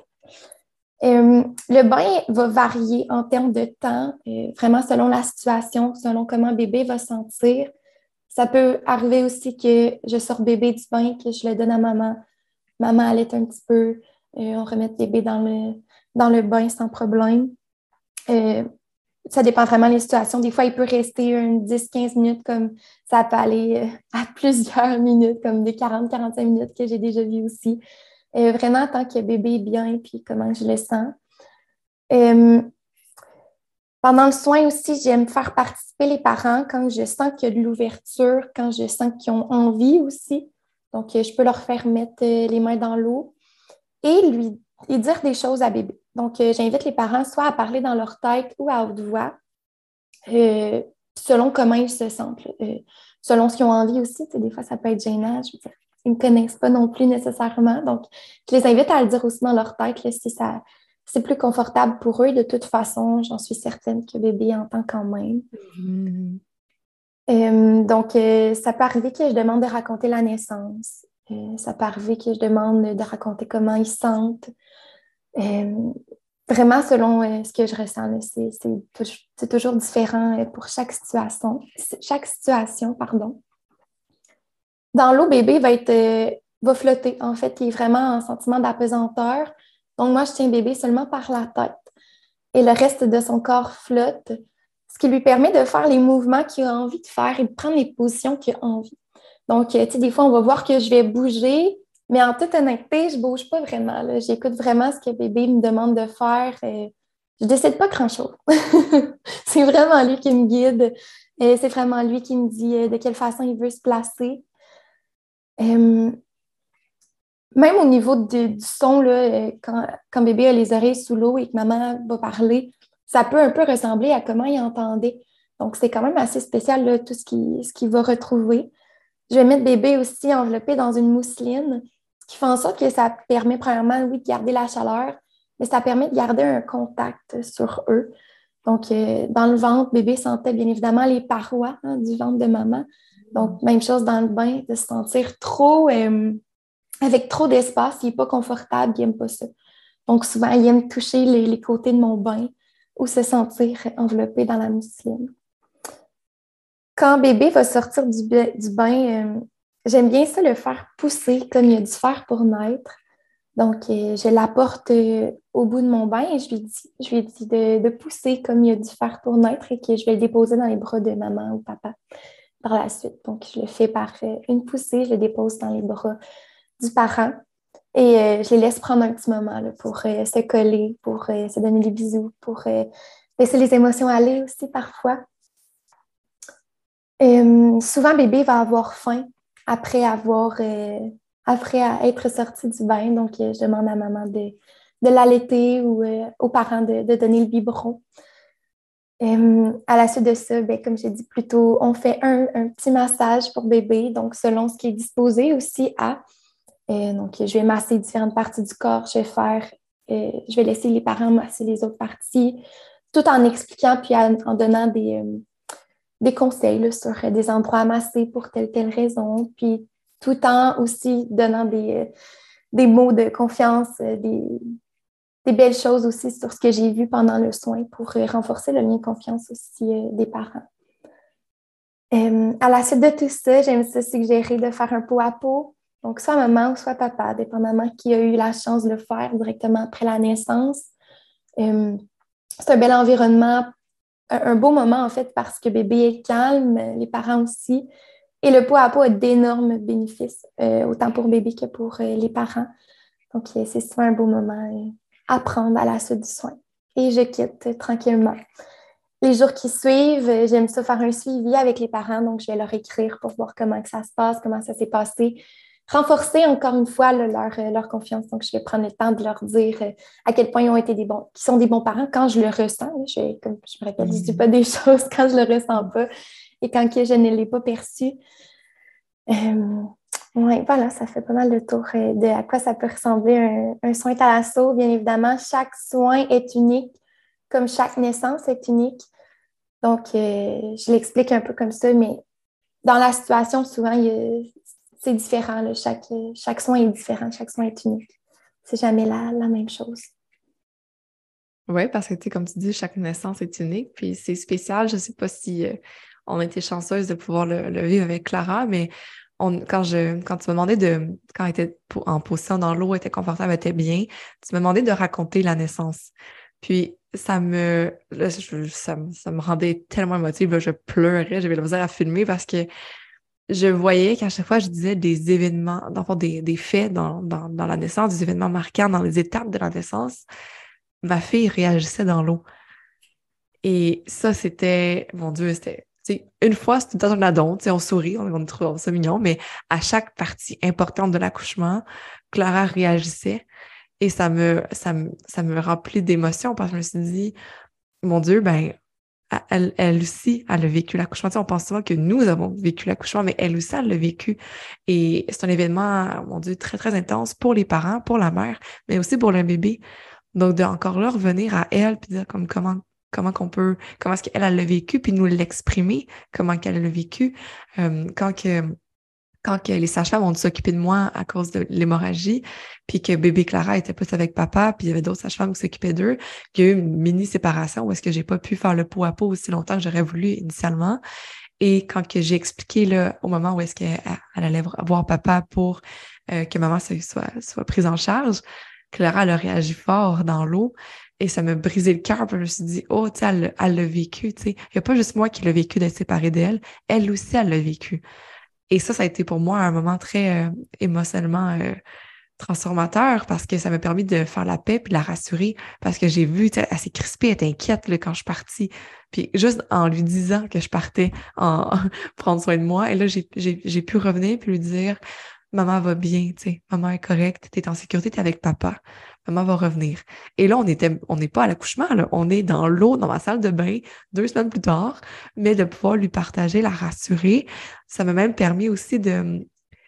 Euh, le bain va varier en termes de temps, euh, vraiment selon la situation, selon comment bébé va se sentir. Ça peut arriver aussi que je sors bébé du bain, que je le donne à maman. Maman allaite un petit peu, euh, on remet bébé dans le, dans le bain sans problème. Euh, ça dépend vraiment des situations. Des fois, il peut rester une dix à quinze minutes, comme ça peut aller à plusieurs minutes, comme des quarante à quarante-cinq minutes que j'ai déjà vu aussi. Euh, vraiment, tant que bébé est bien, puis comment je le sens. Euh, pendant le soin aussi, j'aime faire participer les parents quand je sens qu'il y a de l'ouverture, quand je sens qu'ils ont envie aussi. Donc, je peux leur faire mettre les mains dans l'eau et lui et dire des choses à bébé. Donc, euh, j'invite les parents soit à parler dans leur tête ou à haute voix, euh, selon comment ils se sentent, euh, selon ce qu'ils ont envie aussi. Des fois, ça peut être gênant. Je veux dire, ils ne me connaissent pas non plus nécessairement. Donc, je les invite à le dire aussi dans leur tête là, si ça, c'est plus confortable pour eux. De toute façon, j'en suis certaine que bébé entend quand même. Mm-hmm. Euh, donc, euh, ça peut arriver que je demande de raconter la naissance. Euh, ça peut arriver que je demande de raconter comment ils se sentent. Euh, vraiment, selon euh, ce que je ressens, là, c'est, c'est, c'est toujours différent euh, pour chaque situation. Chaque situation, pardon. Dans l'eau, bébé va être euh, va flotter. En fait, il est vraiment en sentiment d'apesanteur. Donc, moi, je tiens bébé seulement par la tête. Et le reste de son corps flotte, ce qui lui permet de faire les mouvements qu'il a envie de faire et de prendre les positions qu'il a envie. Donc, tu sais, des fois, on va voir que je vais bouger, mais en toute honnêteté, je ne bouge pas vraiment. Là. J'écoute vraiment ce que bébé me demande de faire. Et je ne décide pas grand-chose. C'est vraiment lui qui me guide. Et c'est vraiment lui qui me dit de quelle façon il veut se placer. Euh, même au niveau de, du son, là, quand, quand bébé a les oreilles sous l'eau et que maman va parler, ça peut un peu ressembler à comment il entendait. Donc, c'est quand même assez spécial, là, tout ce qu'il, ce qu'il va retrouver. Je vais mettre bébé aussi enveloppé dans une mousseline, ce qui fait en sorte que ça permet premièrement, oui, de garder la chaleur, mais ça permet de garder un contact sur eux. Donc, euh, dans le ventre, bébé sentait bien évidemment les parois hein, du ventre de maman. Donc, même chose dans le bain, de se sentir trop, euh, avec trop d'espace, il n'est pas confortable, il n'aime pas ça. Donc, souvent, il aime toucher les, les côtés de mon bain ou se sentir enveloppé dans la mousseline. Quand bébé va sortir du, du bain, euh, j'aime bien ça le faire pousser comme il a dû faire pour naître. Donc, euh, je l'apporte euh, au bout de mon bain et je lui dis, je lui dis de, de pousser comme il a dû faire pour naître et que je vais le déposer dans les bras de maman ou papa par la suite. Donc, je le fais par euh, une poussée, je le dépose dans les bras du parent et euh, je les laisse prendre un petit moment là, pour euh, se coller, pour euh, se donner des bisous, pour euh, laisser les émotions aller aussi parfois. Euh, souvent, bébé va avoir faim après avoir euh, après être sorti du bain. Donc, euh, je demande à maman de, de l'allaiter ou euh, aux parents de, de donner le biberon. Euh, à la suite de ça, ben, comme j'ai dit plus tôt, on fait un, un petit massage pour bébé, donc selon ce qui est disposé aussi à. Euh, donc, je vais masser différentes parties du corps. Je vais faire, euh, je vais laisser les parents masser les autres parties. tout en expliquant puis en, en donnant des, euh, des conseils là, sur euh, des endroits à masser pour telle telle raison, puis tout en aussi donnant des, euh, des mots de confiance, euh, des, des belles choses aussi sur ce que j'ai vu pendant le soin pour euh, renforcer le lien de confiance aussi euh, des parents. Euh, à la suite de tout ça, j'aime ça suggérer de faire un pot à pot. Donc, soit maman ou soit papa, dépendamment qui a eu la chance de le faire directement après la naissance. Euh, c'est un bel environnement, un, un beau moment en fait parce que bébé est calme, les parents aussi. Et le pot à pot a d'énormes bénéfices, euh, autant pour bébé que pour euh, les parents. Donc, euh, c'est souvent un beau moment euh, à prendre à la suite du soin. Et je quitte euh, tranquillement. Les jours qui suivent, euh, j'aime ça faire un suivi avec les parents. Donc, je vais leur écrire pour voir comment que ça se passe, comment ça s'est passé. Renforcer encore une fois là, leur, euh, leur confiance. Donc, je vais prendre le temps de leur dire euh, à quel point ils ont été des bons, qu'ils sont des bons parents quand je le ressens. Là, je, comme je me rappelle, je ne dis pas des choses quand je ne le ressens pas et quand que je ne l'ai pas perçu. Euh, oui, voilà, ça fait pas mal de tour euh, de à quoi ça peut ressembler un, un soin thalasso. Bien évidemment, chaque soin est unique, comme chaque naissance est unique. Donc, euh, je l'explique un peu comme ça, mais dans la situation, souvent, il y a, c'est différent. Là. Chaque, chaque soin est différent, chaque soin est unique. C'est jamais la, la même chose. Oui, parce que, tu sais, comme tu dis, chaque naissance est unique, puis c'est spécial. Je sais pas si euh, on a été chanceuse de pouvoir le, le vivre avec Clara, mais on, quand je quand tu m'as demandé de, quand elle était en position dans l'eau, elle était confortable, elle était bien, tu m'as demandé de raconter la naissance. Puis ça me, là, je, ça, me- ça me rendait tellement émotive, là, je pleurais, j'avais la misère à filmer parce que je voyais qu'à chaque fois, je disais des événements, dans le fond, des, des faits dans, dans, dans la naissance, des événements marquants dans les étapes de la naissance, ma fille réagissait dans l'eau. Et ça, c'était, mon Dieu, c'était, tu sais, une fois, c'était dans un addon, tu sais, on sourit, on, on trouve ça mignon, mais à chaque partie importante de l'accouchement, Clara réagissait et ça me, ça me, ça me remplit d'émotions parce que je me suis dit, mon Dieu, ben, elle, elle aussi, elle a vécu l'accouchement. Tu sais, on pense souvent que nous avons vécu l'accouchement, mais elle aussi, elle l'a vécu. Et c'est un événement, mon Dieu, très, très intense pour les parents, pour la mère, mais aussi pour le bébé. Donc, de encore là revenir à elle, puis dire comme comment comment qu'on peut, comment est-ce qu'elle elle l'a vécu, puis nous l'exprimer, comment qu'elle l'a vécu. Euh, quand que quand que les sages-femmes ont dû s'occuper de moi à cause de l'hémorragie, puis que bébé Clara était plus avec papa, puis il y avait d'autres sages-femmes qui s'occupaient d'eux, qu'il y a eu une mini-séparation où est-ce que j'ai pas pu faire le pot à pot aussi longtemps que j'aurais voulu initialement. Et quand que j'ai expliqué là, au moment où est-ce qu'elle elle allait voir papa pour euh, que maman se- soit, soit prise en charge, Clara, elle a réagi fort dans l'eau et ça m'a brisé le cœur. Puis je me suis dit, oh, tu sais, elle elle l'a vécu, tu sais. Il n'y a pas juste moi qui l'ai vécu d'être séparée d'elle, elle aussi, elle l'a vécu. Et ça, ça a été pour moi un moment très euh, émotionnellement euh, transformateur parce que ça m'a permis de faire la paix puis de la rassurer parce que j'ai vu, tu sais, elle s'est crispée, elle était inquiète là, quand je suis partie. Puis juste en lui disant que je partais en prendre soin de moi, et là, j'ai, j'ai, j'ai pu revenir puis lui dire, maman va bien, tu sais, maman est correcte, t'es en sécurité, t'es avec papa, maman va revenir. Et là, on était, on n'est pas à l'accouchement, là, on est dans l'eau, dans ma salle de bain, deux semaines plus tard, mais de pouvoir lui partager, la rassurer, ça m'a même permis aussi de,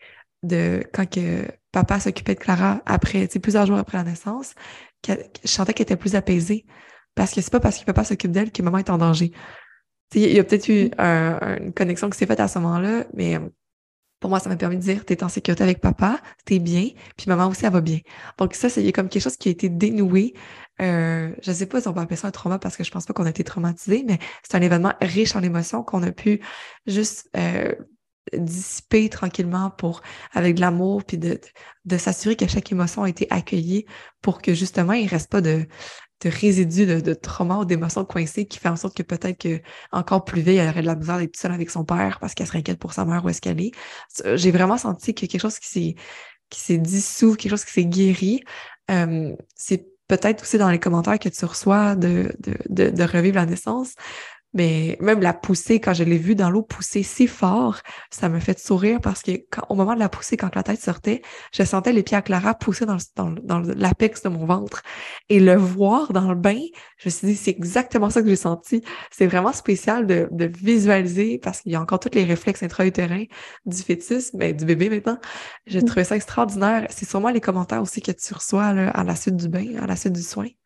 de quand que papa s'occupait de Clara après, tu sais, plusieurs jours après la naissance, que, que je sentais qu'elle était plus apaisée. Parce que c'est pas parce que papa s'occupe d'elle que maman est en danger. Tu sais, il y a peut-être eu un- une connexion qui s'est faite à ce moment-là, mais euh, pour moi, ça m'a permis de dire, t'es en sécurité avec papa, t'es bien, puis maman aussi, elle va bien. Donc ça, c'est il y a comme quelque chose qui a été dénoué. Euh, je sais pas si on peut appeler ça un trauma parce que je pense pas qu'on a été traumatisé, mais c'est un événement riche en émotions qu'on a pu juste euh, dissiper tranquillement pour avec de l'amour puis de, de, de s'assurer que chaque émotion a été accueillie pour que justement il reste pas de, de résidus de, de trauma ou d'émotions coincées qui fait en sorte que peut-être que encore plus vieille, elle aurait de la misère d'être seule avec son père parce qu'elle serait inquiète pour sa mère où est-ce qu'elle est. J'ai vraiment senti qu'il y a quelque chose qui s'est qui s'est dissous, quelque chose qui s'est guéri. Euh, c'est peut-être aussi dans les commentaires que tu reçois de, de, de, de revivre la naissance. Mais même la poussée, quand je l'ai vue dans l'eau pousser si fort, ça me fait sourire parce que quand, au moment de la poussée, quand la tête sortait, je sentais les pieds à Clara pousser dans, le, dans, le- dans l'apex de mon ventre. Et le voir dans le bain, je me suis dit, c'est exactement ça que j'ai senti. C'est vraiment spécial de, de visualiser parce qu'il y a encore tous les réflexes intra-utérins du fœtus, mais du bébé maintenant. J'ai trouvé ça extraordinaire. C'est sûrement les commentaires aussi que tu reçois là, à la suite du bain, à la suite du soin.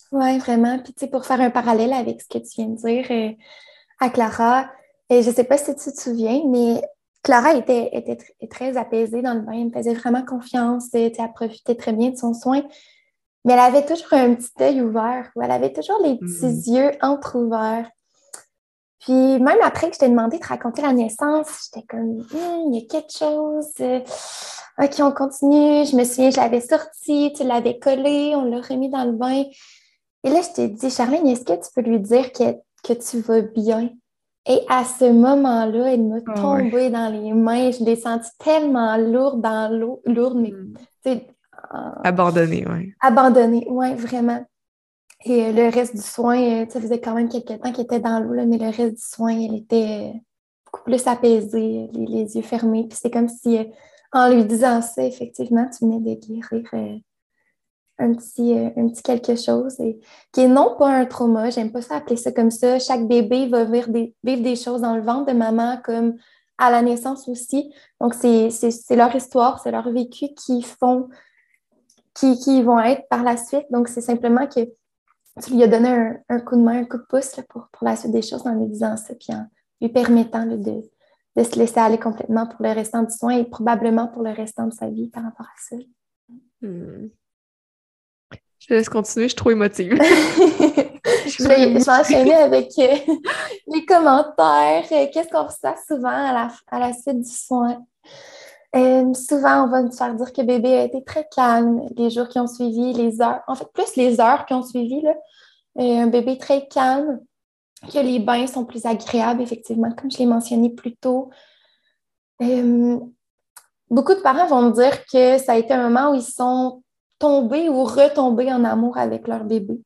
Oui, vraiment. Puis, tu sais, pour faire un parallèle avec ce que tu viens de dire euh, à Clara, et je ne sais pas si tu te souviens, mais Clara était, était tr- très apaisée dans le bain. Elle me faisait vraiment confiance. euh, tu sais, Elle profitait très bien de son soin. Mais elle avait toujours un petit œil ouvert, ou elle avait toujours les Mm. petits yeux entr'ouverts. Puis même après que je t'ai demandé de raconter la naissance, j'étais comme, Hum, il y a quelque chose. euh, OK, on continue. Je me souviens, je l'avais sorti, tu l'avais collé, on l'a remis dans le bain. Et là, je t'ai dit, Charlène, est-ce que tu peux lui dire que, que tu vas bien? Et à ce moment-là, elle m'a Ah ouais. tombé dans les mains. Je l'ai sentie tellement lourde dans l'eau, lourde, mais Mm. tu sais, euh, Abandonné, oui. abandonnée. Oui, vraiment. Et euh, le reste du soin, euh, ça faisait quand même quelques temps qu'elle était dans l'eau, là, mais le reste du soin, elle était euh, beaucoup plus apaisée, les, les yeux fermés. Puis c'est comme si, euh, en lui disant ça, effectivement, tu venais de guérir euh, un petit, euh, un petit quelque chose. Et, qui est non pas un trauma, j'aime pas ça appeler ça comme ça. Chaque bébé va vivre des, vivre des choses dans le ventre de maman, comme à la naissance aussi. Donc, c'est, c'est, c'est leur histoire, c'est leur vécu qui font, qui, qui vont être par la suite. Donc, c'est simplement que tu lui as donné un, un coup de main, un coup de pouce là, pour, pour la suite des choses en lui disant ça, puis en lui permettant là, de, de se laisser aller complètement pour le restant du soin et probablement pour le restant de sa vie par rapport à ça. Mm. Je te laisse continuer, je suis trop émotive. Je suis je, comme vais, je émue. vais enchaîner avec euh, les commentaires. Euh, Qu'est-ce qu'on reçoit souvent à la, à la suite du soin? Euh, souvent, on va nous faire dire que bébé a été très calme les jours qui ont suivi, les heures, en fait, plus les heures qui ont suivi, là. Euh, un bébé très calme, que les bains sont plus agréables, effectivement, comme je l'ai mentionné plus tôt. Euh, Beaucoup de parents vont me dire que ça a été un moment où ils sont tombés ou retombés en amour avec leur bébé.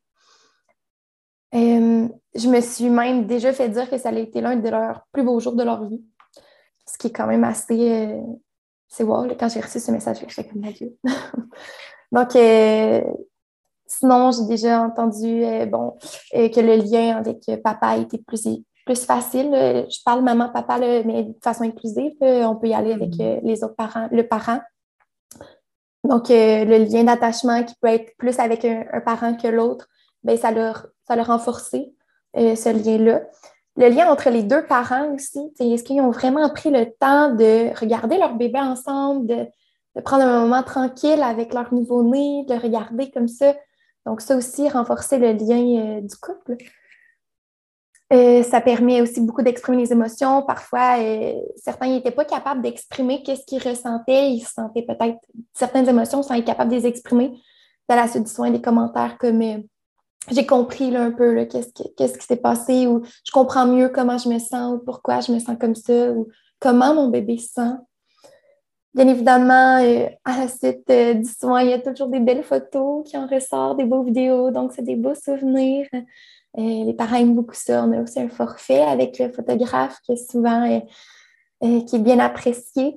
Euh, je me suis même déjà fait dire que ça a été l'un de leurs plus beaux jours de leur vie, ce qui est quand même assez... Euh, c'est wow, là, quand j'ai reçu ce message, j'étais comme, mon Dieu. Donc, euh, sinon, j'ai déjà entendu euh, bon, euh, que le lien avec euh, papa était plus, plus facile. Euh, Je parle maman-papa, mais de façon inclusive. Euh, On peut y aller avec Mm. euh, les autres parents, le parent. Donc, euh, le lien d'attachement qui peut être plus avec un, un parent que l'autre, ben, ça leur, ça leur renforcé euh, ce lien-là. Le lien entre les deux parents aussi, est-ce qu'ils ont vraiment pris le temps de regarder leur bébé ensemble, de, de prendre un moment tranquille avec leur nouveau-né, de le regarder comme ça? Donc, ça aussi, renforcer le lien euh, du couple. Euh, ça permet aussi beaucoup d'exprimer les émotions. Parfois, euh, certains n'étaient pas capables d'exprimer qu'est-ce qu'ils ressentaient. Ils sentaient peut-être certaines émotions sans être capables de les exprimer. Dans la suite du soin, des commentaires comme euh, j'ai compris là, un peu là, qu'est-ce, que, qu'est-ce qui s'est passé ou je comprends mieux comment je me sens ou pourquoi je me sens comme ça ou comment mon bébé se sent. Bien évidemment, euh, à la suite euh, du soin, il y a toujours des belles photos qui en ressortent, des beaux vidéos, donc c'est des beaux souvenirs. Euh, les parents aiment beaucoup ça. On a aussi un forfait avec le photographe qui est souvent euh, euh, qui est bien apprécié.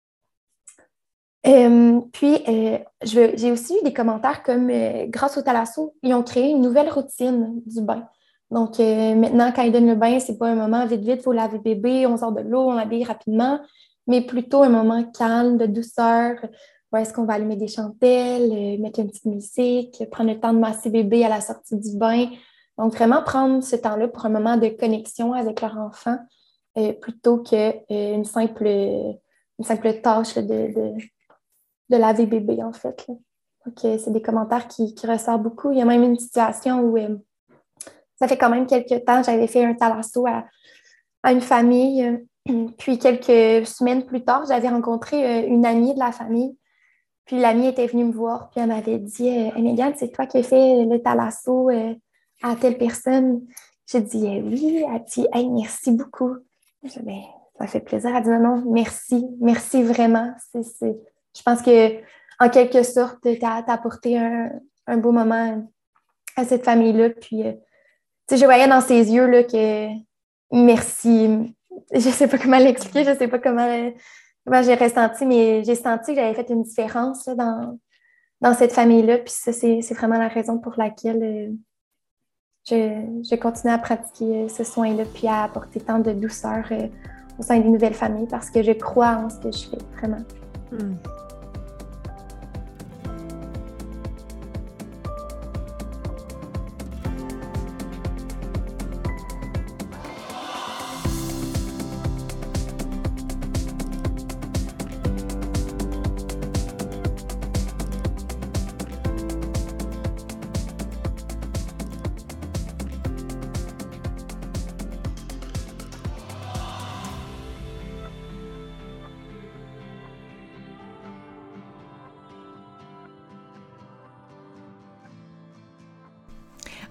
Euh, puis, euh, je, j'ai aussi eu des commentaires comme euh, grâce au Thalasso, ils ont créé une nouvelle routine du bain. Donc, euh, maintenant, quand ils donnent le bain, c'est pas un moment vite, vite, il faut laver bébé, on sort de l'eau, on l'habille rapidement, mais plutôt un moment calme, de douceur, où est-ce qu'on va allumer des chandelles, euh, mettre une petite musique, prendre le temps de masser bébé à la sortie du bain. Donc, vraiment prendre ce temps-là pour un moment de connexion avec leur enfant, euh, plutôt qu'une euh, simple, une simple tâche là, de, de de laver bébé, en fait. Là. Donc, euh, c'est des commentaires qui, qui ressortent beaucoup. Il y a même une situation où euh, ça fait quand même quelques temps, j'avais fait un thalasso à, à une famille. Euh, puis, quelques semaines plus tard, j'avais rencontré euh, une amie de la famille. Puis, l'amie était venue me voir, puis elle m'avait dit euh, hey, Mégane, c'est toi qui as fait le thalasso euh, à telle personne. J'ai dit eh, oui. Elle dit hey, merci beaucoup. J'ai dit ben, ça fait plaisir. Elle dit non, non, merci. Merci vraiment. C'est, c'est... Je pense que en quelque sorte, tu as apporté un, un beau moment à cette famille-là. Puis, euh, tu sais, je voyais dans ses yeux là, que merci. Je ne sais pas comment l'expliquer, je ne sais pas comment, comment j'ai ressenti, mais j'ai senti que j'avais fait une différence là, dans, dans cette famille-là. Puis ça, c'est, c'est vraiment la raison pour laquelle euh, je, je continue à pratiquer ce soin-là, puis à apporter tant de douceur euh, au sein des nouvelles familles parce que je crois en ce que je fais, vraiment. Mm.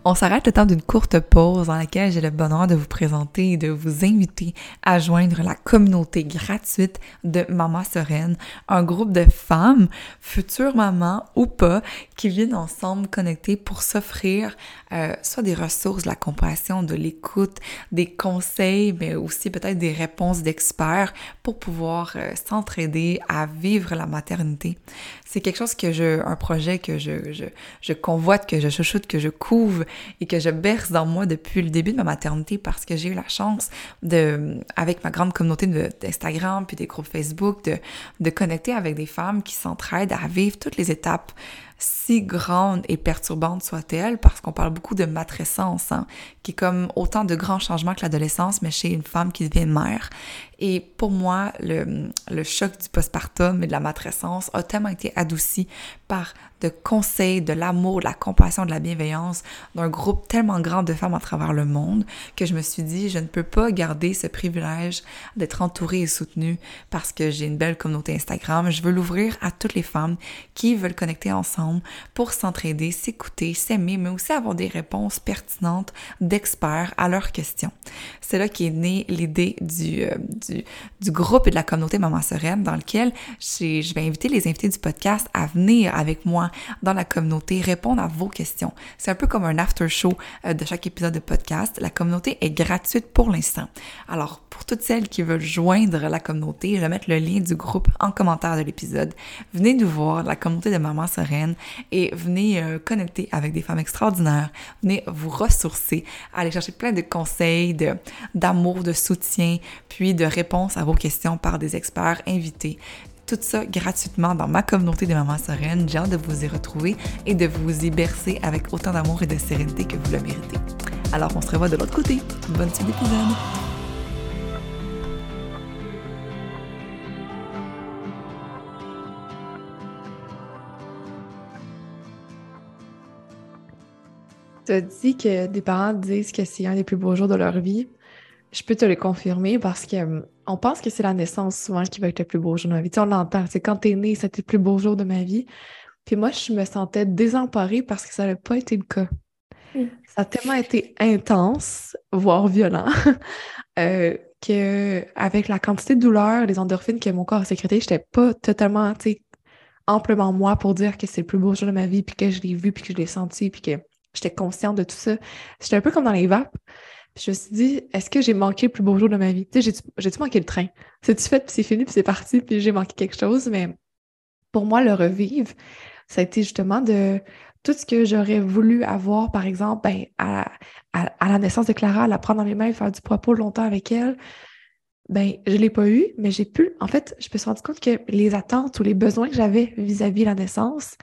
On s'arrête le temps d'une courte pause dans laquelle j'ai le bonheur de vous présenter et de vous inviter à joindre la communauté gratuite de Maman Sereine, un groupe de femmes, futures mamans ou pas, qui viennent ensemble connecter pour s'offrir euh, soit des ressources, de la compassion, de l'écoute, des conseils, mais aussi peut-être des réponses d'experts pour pouvoir euh, s'entraider à vivre la maternité. C'est quelque chose que je, un projet que je, je, je convoite, que je chouchoute, que je couve et que je berce dans moi depuis le début de ma maternité parce que j'ai eu la chance de, avec ma grande communauté de, d'Instagram puis des groupes Facebook, de, de connecter avec des femmes qui s'entraident à vivre toutes les étapes si grandes et perturbantes soient-elles, parce qu'on parle beaucoup de matrescence, hein, qui est comme autant de grands changements que l'adolescence, mais chez une femme qui devient mère. Et pour moi, le, le choc du postpartum et de la matrescence a tellement été adouci par de conseils, de l'amour, de la compassion, de la bienveillance d'un groupe tellement grand de femmes à travers le monde que je me suis dit, je ne peux pas garder ce privilège d'être entourée et soutenue parce que j'ai une belle communauté Instagram. Je veux l'ouvrir à toutes les femmes qui veulent connecter ensemble pour s'entraider, s'écouter, s'aimer, mais aussi avoir des réponses pertinentes d'experts à leurs questions. C'est là qu'est née l'idée du, euh, du, du groupe et de la communauté Maman Sereine dans lequel j'ai, je vais inviter les invités du podcast à venir avec moi dans la communauté, répondre à vos questions. C'est un peu comme un after show euh, de chaque épisode de podcast. La communauté est gratuite pour l'instant. Alors, pour toutes celles qui veulent joindre la communauté, je vais mettre le lien du groupe en commentaire de l'épisode. Venez nous voir, la communauté de Maman Sereine, et venez euh, connecter avec des femmes extraordinaires. Venez vous ressourcer, aller chercher plein de conseils, de, d'amour, de soutien, puis de réponses à vos questions par des experts invités. Tout ça gratuitement dans ma communauté de Maman Sereine. J'ai hâte de vous y retrouver et de vous y bercer avec autant d'amour et de sérénité que vous le méritez. Alors, on se revoit de l'autre côté. Bonne suite d'épisode! Tu as dit que des parents disent que c'est un des plus beaux jours de leur vie. Je peux te le confirmer parce que euh, on pense que c'est la naissance souvent qui va être le plus beau jour de ma vie. Tu sais, on l'entend, c'est quand t'es né, c'était le plus beau jour de ma vie. Puis moi, je me sentais désemparée parce que ça n'a pas été le cas. Mm. Ça a tellement été intense, voire violent, euh, que avec la quantité de douleur, les endorphines que mon corps a sécrétées, j'étais pas totalement, tu sais, amplement moi pour dire que c'est le plus beau jour de ma vie, puis que je l'ai vu, puis que je l'ai senti, puis que j'étais consciente de tout ça. J'étais un peu comme dans les vapes. Puis je me suis dit, est-ce que j'ai manqué le plus beau jour de ma vie? Tu sais, j'ai-tu, j'ai-tu manqué le train? C'est-tu fait, puis c'est fini, puis c'est parti, puis j'ai manqué quelque chose? Mais pour moi, le revivre, ça a été justement de tout ce que j'aurais voulu avoir, par exemple, ben, à, à, à la naissance de Clara, la prendre dans mes mains, faire du propos longtemps avec elle. Ben, je l'ai pas eu, mais j'ai pu, en fait, je me suis rendu compte que les attentes ou les besoins que j'avais vis-à-vis de la naissance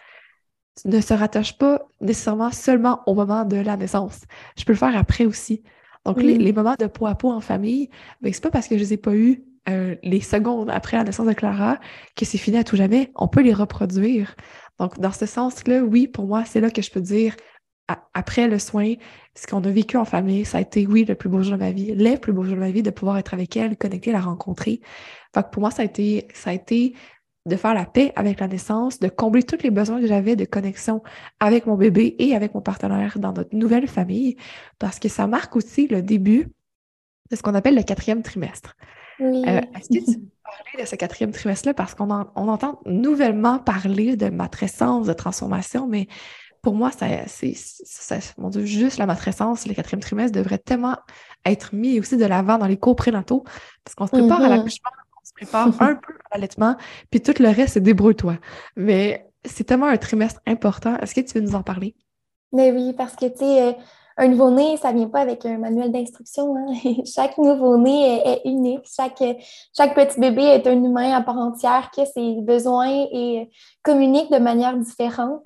ne se rattachent pas nécessairement seulement au moment de la naissance. Je peux le faire après aussi. Donc, mm. les, les moments de peau à peau en famille, ben, c'est pas parce que je les ai pas eus euh, les secondes après la naissance de Clara que c'est fini à tout jamais. On peut les reproduire. Donc, dans ce sens-là, oui, pour moi, c'est là que je peux dire, à, après le soin, ce qu'on a vécu en famille, ça a été, oui, le plus beau jour de ma vie, les plus beaux jours de ma vie, de pouvoir être avec elle, connecter, la rencontrer. Fait que pour moi, ça a été, ça a été de faire la paix avec la naissance, de combler tous les besoins que j'avais de connexion avec mon bébé et avec mon partenaire dans notre nouvelle famille, parce que ça marque aussi le début de ce qu'on appelle le quatrième trimestre. Oui. Euh, est-ce que tu peux parler de ce quatrième trimestre-là? Parce qu'on en, on entend nouvellement parler de matrescence, de transformation, mais pour moi, ça, c'est, ça, mon Dieu, juste la matrescence, le quatrième trimestre devrait tellement être mis aussi de l'avant dans les cours prénataux, parce qu'on se prépare mm-hmm. à l'accouchement, on se prépare un peu à l'allaitement, puis tout le reste, c'est débrouille-toi. Mais c'est tellement un trimestre important. Est-ce que tu veux nous en parler? Mais oui, parce que, tu sais, euh, un nouveau-né, ça ne vient pas avec un manuel d'instruction. Hein? Chaque nouveau-né est, est unique. Chaque, chaque petit bébé est un humain à part entière qui a ses besoins et communique de manière différente.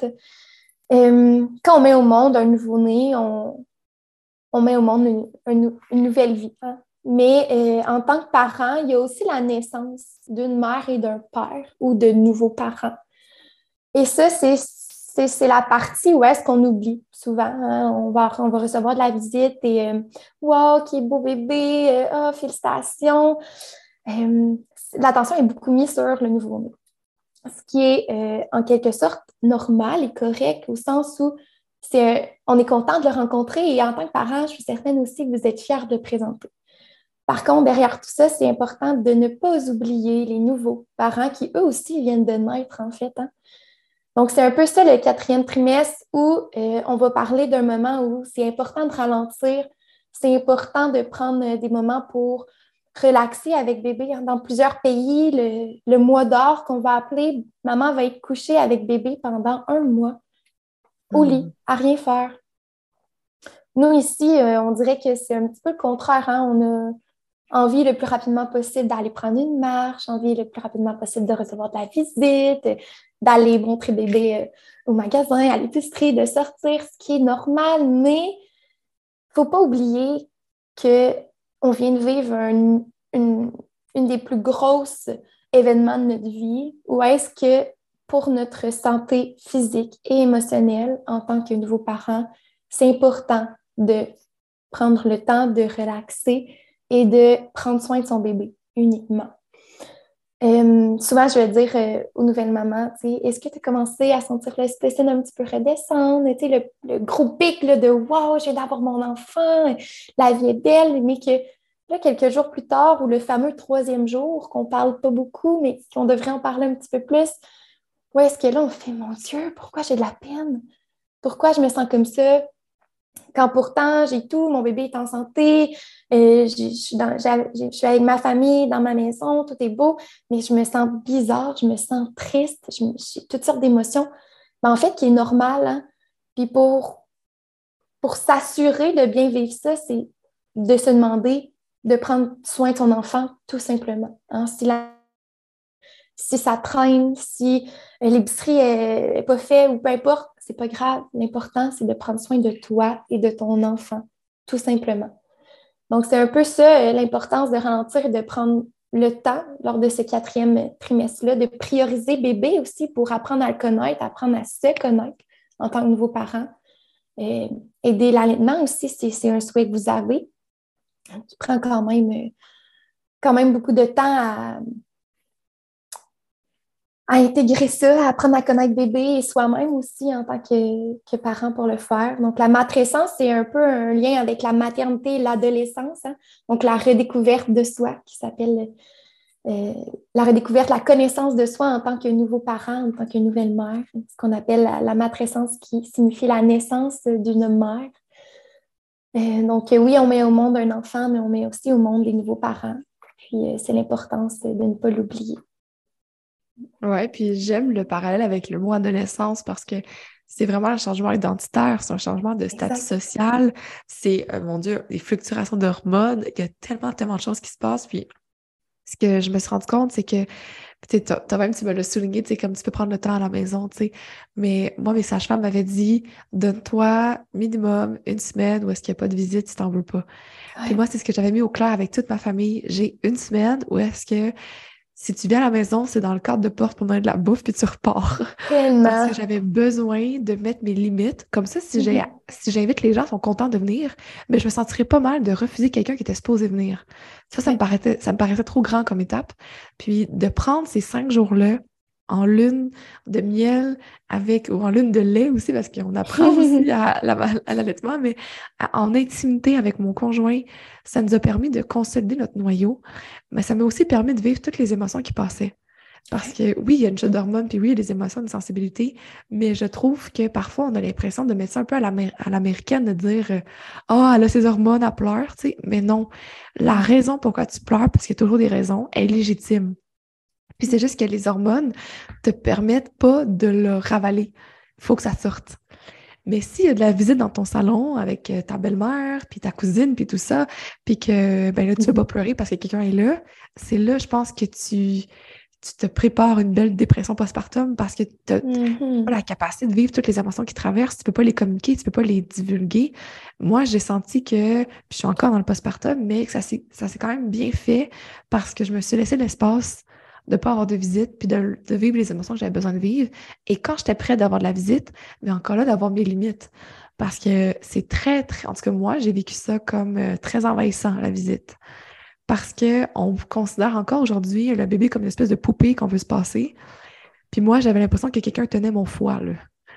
Euh, quand on met au monde un nouveau-né, on, on met au monde une, une, une nouvelle vie. Hein? Mais euh, en tant que parent, il y a aussi la naissance d'une mère et d'un père ou de nouveaux parents. Et ça, c'est, c'est, c'est la partie où est-ce qu'on oublie souvent. Hein? On va, on va recevoir de la visite et euh, « Wow, quel beau bébé! Euh, oh, félicitations! Euh, » L'attention est beaucoup mise sur le nouveau-né. Ce qui est euh, en quelque sorte normal et correct au sens où c'est, on est content de le rencontrer et en tant que parent, je suis certaine aussi que vous êtes fiers de le présenter. Par contre, derrière tout ça, c'est important de ne pas oublier les nouveaux parents qui, eux aussi, viennent de naître, en fait. Hein. Donc, c'est un peu ça le quatrième trimestre où euh, on va parler d'un moment où c'est important de ralentir, c'est important de prendre des moments pour relaxer avec bébé. Dans plusieurs pays, le, le mois d'or qu'on va appeler, maman va être couchée avec bébé pendant un mois au lit, à rien faire. Nous, ici, euh, on dirait que c'est un petit peu le contraire. Hein? On a envie le plus rapidement possible d'aller prendre une marche, envie le plus rapidement possible de recevoir de la visite, d'aller montrer bébé euh, au magasin, à l'épicerie, de sortir, ce qui est normal, mais il ne faut pas oublier qu'on vient de vivre un, une, une des plus grosses événements de notre vie, où est-ce que pour notre santé physique et émotionnelle en tant que nouveau parent, c'est important de prendre le temps de relaxer et de prendre soin de son bébé uniquement. Euh, souvent, je vais dire euh, aux nouvelles mamans, est-ce que tu as commencé à sentir l'ocytocine un petit peu redescendre, le, le gros pic là, de « wow, je viens d'avoir mon enfant, la vie est belle », mais que là, quelques jours plus tard, ou le fameux troisième jour, qu'on ne parle pas beaucoup, mais qu'on devrait en parler un petit peu plus, où est-ce que là, on fait « mon Dieu, pourquoi j'ai de la peine? Pourquoi je me sens comme ça? » Quand pourtant, j'ai tout, mon bébé est en santé, euh, je, suis dans, je suis avec ma famille, dans ma maison, tout est beau, mais je me sens bizarre, je me sens triste, je, j'ai toutes sortes d'émotions. Mais en fait, qui est normal. Hein? Puis pour, pour s'assurer de bien vivre ça, c'est de se demander de prendre soin de son enfant, tout simplement. Hein? Si la Si ça traîne, si l'épicerie n'est pas faite ou peu importe, c'est pas grave. L'important, c'est de prendre soin de toi et de ton enfant, tout simplement. Donc, c'est un peu ça, l'importance de ralentir et de prendre le temps lors de ce quatrième trimestre-là, de prioriser bébé aussi pour apprendre à le connaître, apprendre à se connaître en tant que nouveau parent. Et aider l'allaitement aussi, c'est, c'est un souhait que vous avez, qui prend quand même, quand même beaucoup de temps à à intégrer ça, à apprendre à connaître bébé et soi-même aussi en tant que, que parent pour le faire. Donc, la matrescence, c'est un peu un lien avec la maternité et l'adolescence. Hein? Donc, la redécouverte de soi qui s'appelle euh, la redécouverte, la connaissance de soi en tant que nouveau parent, en tant que nouvelle mère. Ce qu'on appelle la, la matrescence qui signifie la naissance d'une mère. Euh, donc, oui, on met au monde un enfant, mais on met aussi au monde des nouveaux parents. Puis, euh, c'est l'importance de ne pas l'oublier. Ouais, puis j'aime le parallèle avec le mot adolescence parce que c'est vraiment un changement identitaire, c'est un changement de statut Exact. social, c'est, euh, mon Dieu, des fluctuations d'hormones, il y a tellement, tellement de choses qui se passent, puis ce que je me suis rendu compte, c'est que, tu sais, toi-même, tu me l'as souligné, tu sais, comme tu peux prendre le temps à la maison, tu sais, mais moi, mes sages-femmes m'avaient dit, donne-toi minimum une semaine où est-ce qu'il n'y a pas de visite si t'en veux pas. Ouais. Puis moi, c'est ce que j'avais mis au clair avec toute ma famille, j'ai une semaine où est-ce que si tu viens à la maison, c'est dans le cadre de porte pour donner de la bouffe, puis tu repars. Tellement. Parce que j'avais besoin de mettre mes limites. Comme ça, si, j'ai, Mm-hmm. si j'invite les gens, ils sont contents de venir, mais je me sentirais pas mal de refuser quelqu'un qui était supposé venir. Ça, ça, Ouais. me paraissait, ça me paraissait trop grand comme étape. Puis de prendre ces cinq jours-là en lune de miel avec, ou en lune de lait aussi, parce qu'on apprend aussi à, la, à l'allaitement, mais à, en intimité avec mon conjoint, ça nous a permis de consolider notre noyau, mais ça m'a aussi permis de vivre toutes les émotions qui passaient. Parce que oui, il y a une chute d'hormones, puis oui, il y a des émotions, une sensibilité, mais je trouve que parfois, on a l'impression de mettre ça un peu à, l'amér- à l'américaine, de dire « Ah, oh, elle a ses hormones, elle pleure », tu sais, mais non. La raison pourquoi tu pleures, parce qu'il y a toujours des raisons, est légitime. Puis c'est juste que les hormones te permettent pas de le ravaler. Il faut que ça sorte. Mais s'il y a de la visite dans ton salon avec ta belle-mère, puis ta cousine, puis tout ça, puis que ben là, tu ne veux pas pleurer parce que quelqu'un est là, c'est là, je pense que tu, tu te prépares une belle dépression postpartum parce que tu n'as mm-hmm. pas la capacité de vivre toutes les émotions qui traversent, tu ne peux pas les communiquer, tu ne peux pas les divulguer. Moi, j'ai senti que, puis je suis encore dans le postpartum, mais que ça s'est, ça s'est quand même bien fait parce que je me suis laissé l'espace de ne pas avoir de visite, puis de, de vivre les émotions que j'avais besoin de vivre. Et quand j'étais prête d'avoir de la visite, mais encore là, d'avoir mes limites. Parce que c'est très, très... En tout cas, moi, j'ai vécu ça comme euh, très envahissant, la visite. Parce qu'on considère encore aujourd'hui le bébé comme une espèce de poupée qu'on veut se passer. Puis moi, j'avais l'impression que quelqu'un tenait mon foie, là.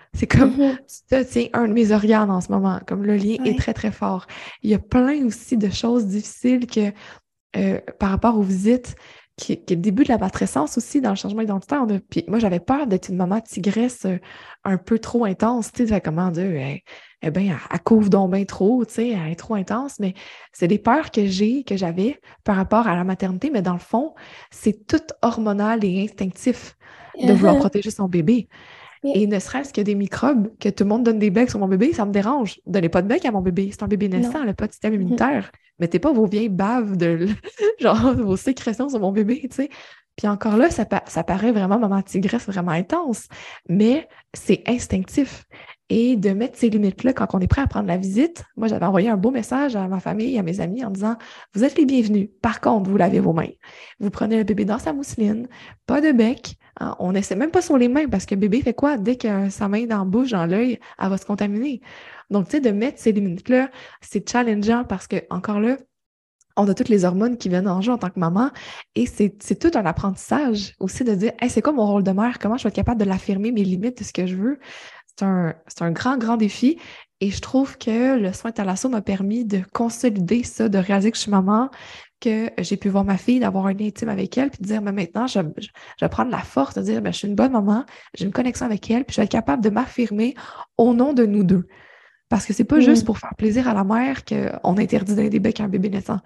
C'est comme, Mhm. tu te tiens un de mes organes en ce moment, comme le lien Ouais. est très, très fort. Il y a plein aussi de choses difficiles que, euh, par rapport aux visites, qui, qui est le début de la matrescence aussi, dans le changement identitaire. On a- puis moi, j'avais peur d'être une maman tigresse euh, un peu trop intense, tu sais, fait, comment dire, eh, eh bien, elle, elle couvre donc bien trop, tu sais, elle est trop intense, mais c'est des peurs que j'ai, que j'avais par rapport à la maternité, mais dans le fond, c'est tout hormonal et instinctif de vouloir Uh-huh. protéger son bébé. Oui. Et ne serait-ce que des microbes, que tout le monde donne des becs sur mon bébé, ça me dérange. Donnez pas de bec à mon bébé. C'est un bébé naissant, Non. elle n'a pas de système Mhm. immunitaire. Mettez pas vos vieilles baves de genre vos sécrétions sur mon bébé, tu sais. Puis encore là, ça, pa- ça paraît vraiment maman tigresse vraiment intense, mais c'est instinctif. Et de mettre ces limites-là quand on est prêt à prendre la visite, moi j'avais envoyé un beau message à ma famille, à mes amis en disant: vous êtes les bienvenus. Par contre, vous lavez vos mains. Vous prenez le bébé dans sa mousseline, pas de bec. Hein, on n'essaie même pas sur les mains parce que le bébé fait quoi? Dès qu'il a sa main dans la bouche, dans l'œil, elle va se contaminer. Donc, tu sais, de mettre ces limites-là, c'est challengeant parce que, encore là, on a toutes les hormones qui viennent en jeu en tant que maman et c'est, c'est tout un apprentissage aussi de dire: hey, c'est quoi mon rôle de mère? Comment je vais être capable de l'affirmer, mes limites, de ce que je veux? C'est un, c'est un grand, grand défi et je trouve que le soin thalasso m'a permis de consolider ça, de réaliser que je suis maman, que j'ai pu voir ma fille, d'avoir un lien intime avec elle, puis de dire: mais maintenant, je, je, je vais prendre la force de dire: ben, je suis une bonne maman, j'ai une connexion avec elle, puis je vais être capable de m'affirmer au nom de nous deux. Parce que c'est pas juste Mhm. pour faire plaisir à la mère qu'on interdit donner des becs à un bébé naissant.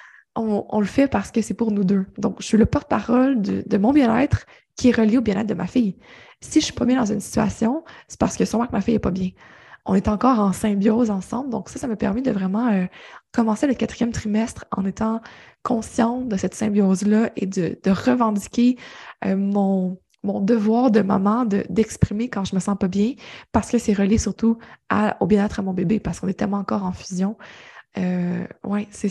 On, on le fait parce que c'est pour nous deux. Donc, je suis le porte-parole de, de mon bien-être qui est relié au bien-être de ma fille. Si je suis pas bien dans une situation, c'est parce que sûrement que ma fille est pas bien. On est encore en symbiose ensemble. Donc, ça, ça m'a permis de vraiment euh, commencer le quatrième trimestre en étant consciente de cette symbiose-là et de, de revendiquer euh, mon, mon devoir de maman de, d'exprimer quand je me sens pas bien parce que c'est relié surtout à, au bien-être à mon bébé parce qu'on est tellement encore en fusion. Euh, ouais, c'est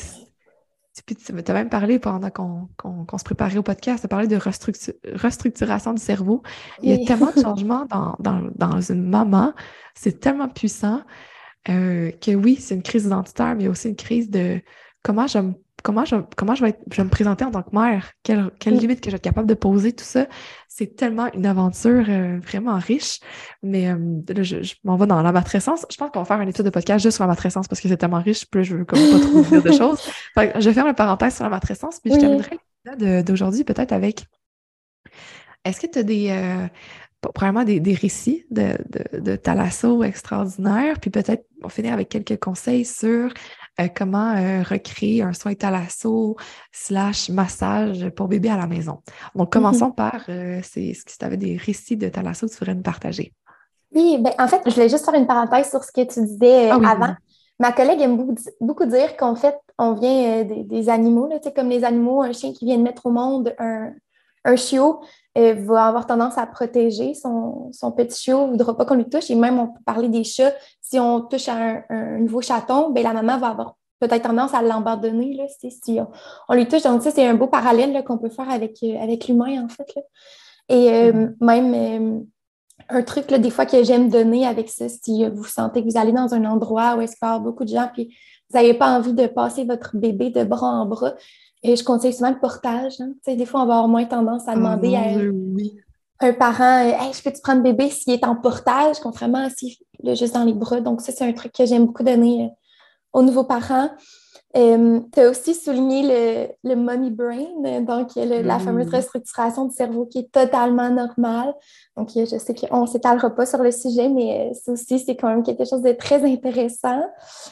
puis tu as même parlé pendant qu'on qu'on, qu'on se préparait au podcast, tu as parlé de restructu- restructuration du cerveau. Il y a Oui. tellement de changements dans, dans, dans une maman, c'est tellement puissant euh, que oui, c'est une crise identitaire, mais aussi une crise de comment je, me- comment je, comment je vais, être- je vais me présenter en tant que mère, quelle, quelle Mm. limite que je vais être capable de poser, tout ça. C'est tellement une aventure euh, vraiment riche. Mais euh, là, je, je m'en vais dans la matrescence. Je pense qu'on va faire un étude de podcast juste sur la matrescence parce que c'est tellement riche, puis là, je veux comme pas trop dire de choses. Fait que je vais faire une parenthèse sur la matrescence, puis je Oui. terminerai l'épisode d'aujourd'hui peut-être avec est-ce que tu as des, euh, pas- probablement des, des récits de, de, de thalasso extraordinaires, puis peut-être on finit avec quelques conseils sur euh, comment euh, recréer un soin thalasso slash massage pour bébé à la maison. Donc, Mhm. commençons par, euh, c'est, est-ce que tu avais des récits de thalasso que tu voudrais nous partager? Oui, ben, en fait, je voulais juste faire une parenthèse sur ce que tu disais euh, Ah oui, avant. vas-y. Ma collègue aime beaucoup, beaucoup dire qu'en fait, on vient euh, des, des animaux, là, tu sais, comme les animaux, un chien qui vient de mettre au monde un, un chiot euh, va avoir tendance à protéger son, son petit chiot, ne voudra pas qu'on lui touche. Et même, on peut parler des chats. Si on touche à un, un nouveau chaton, ben, la maman va avoir peut-être tendance à l'abandonner là, si, si on, on lui touche. Donc, ça, c'est un beau parallèle là, qu'on peut faire avec, euh, avec l'humain, en fait. Là. Et euh, Mhm. même... euh, un truc, là, des fois, que j'aime donner avec ça, si vous sentez que vous allez dans un endroit où il y a beaucoup de gens, puis vous n'avez pas envie de passer votre bébé de bras en bras, et je conseille souvent le portage. Hein. Tu sais, des fois, on va avoir moins tendance à Oh demander mon à Dieu, oui. un parent euh, Hey, je peux-tu prendre bébé s'il est en portage, contrairement à s'il est juste dans les bras. Donc, ça, c'est un truc que j'aime beaucoup donner euh, aux nouveaux parents. Euh, tu as aussi souligné le, le money brain, euh, donc le- la fameuse Mhm. restructuration du cerveau qui est totalement normale. Donc, euh, je sais qu'on ne s'étalera pas sur le sujet, mais euh, ça aussi, c'est quand même quelque chose de très intéressant.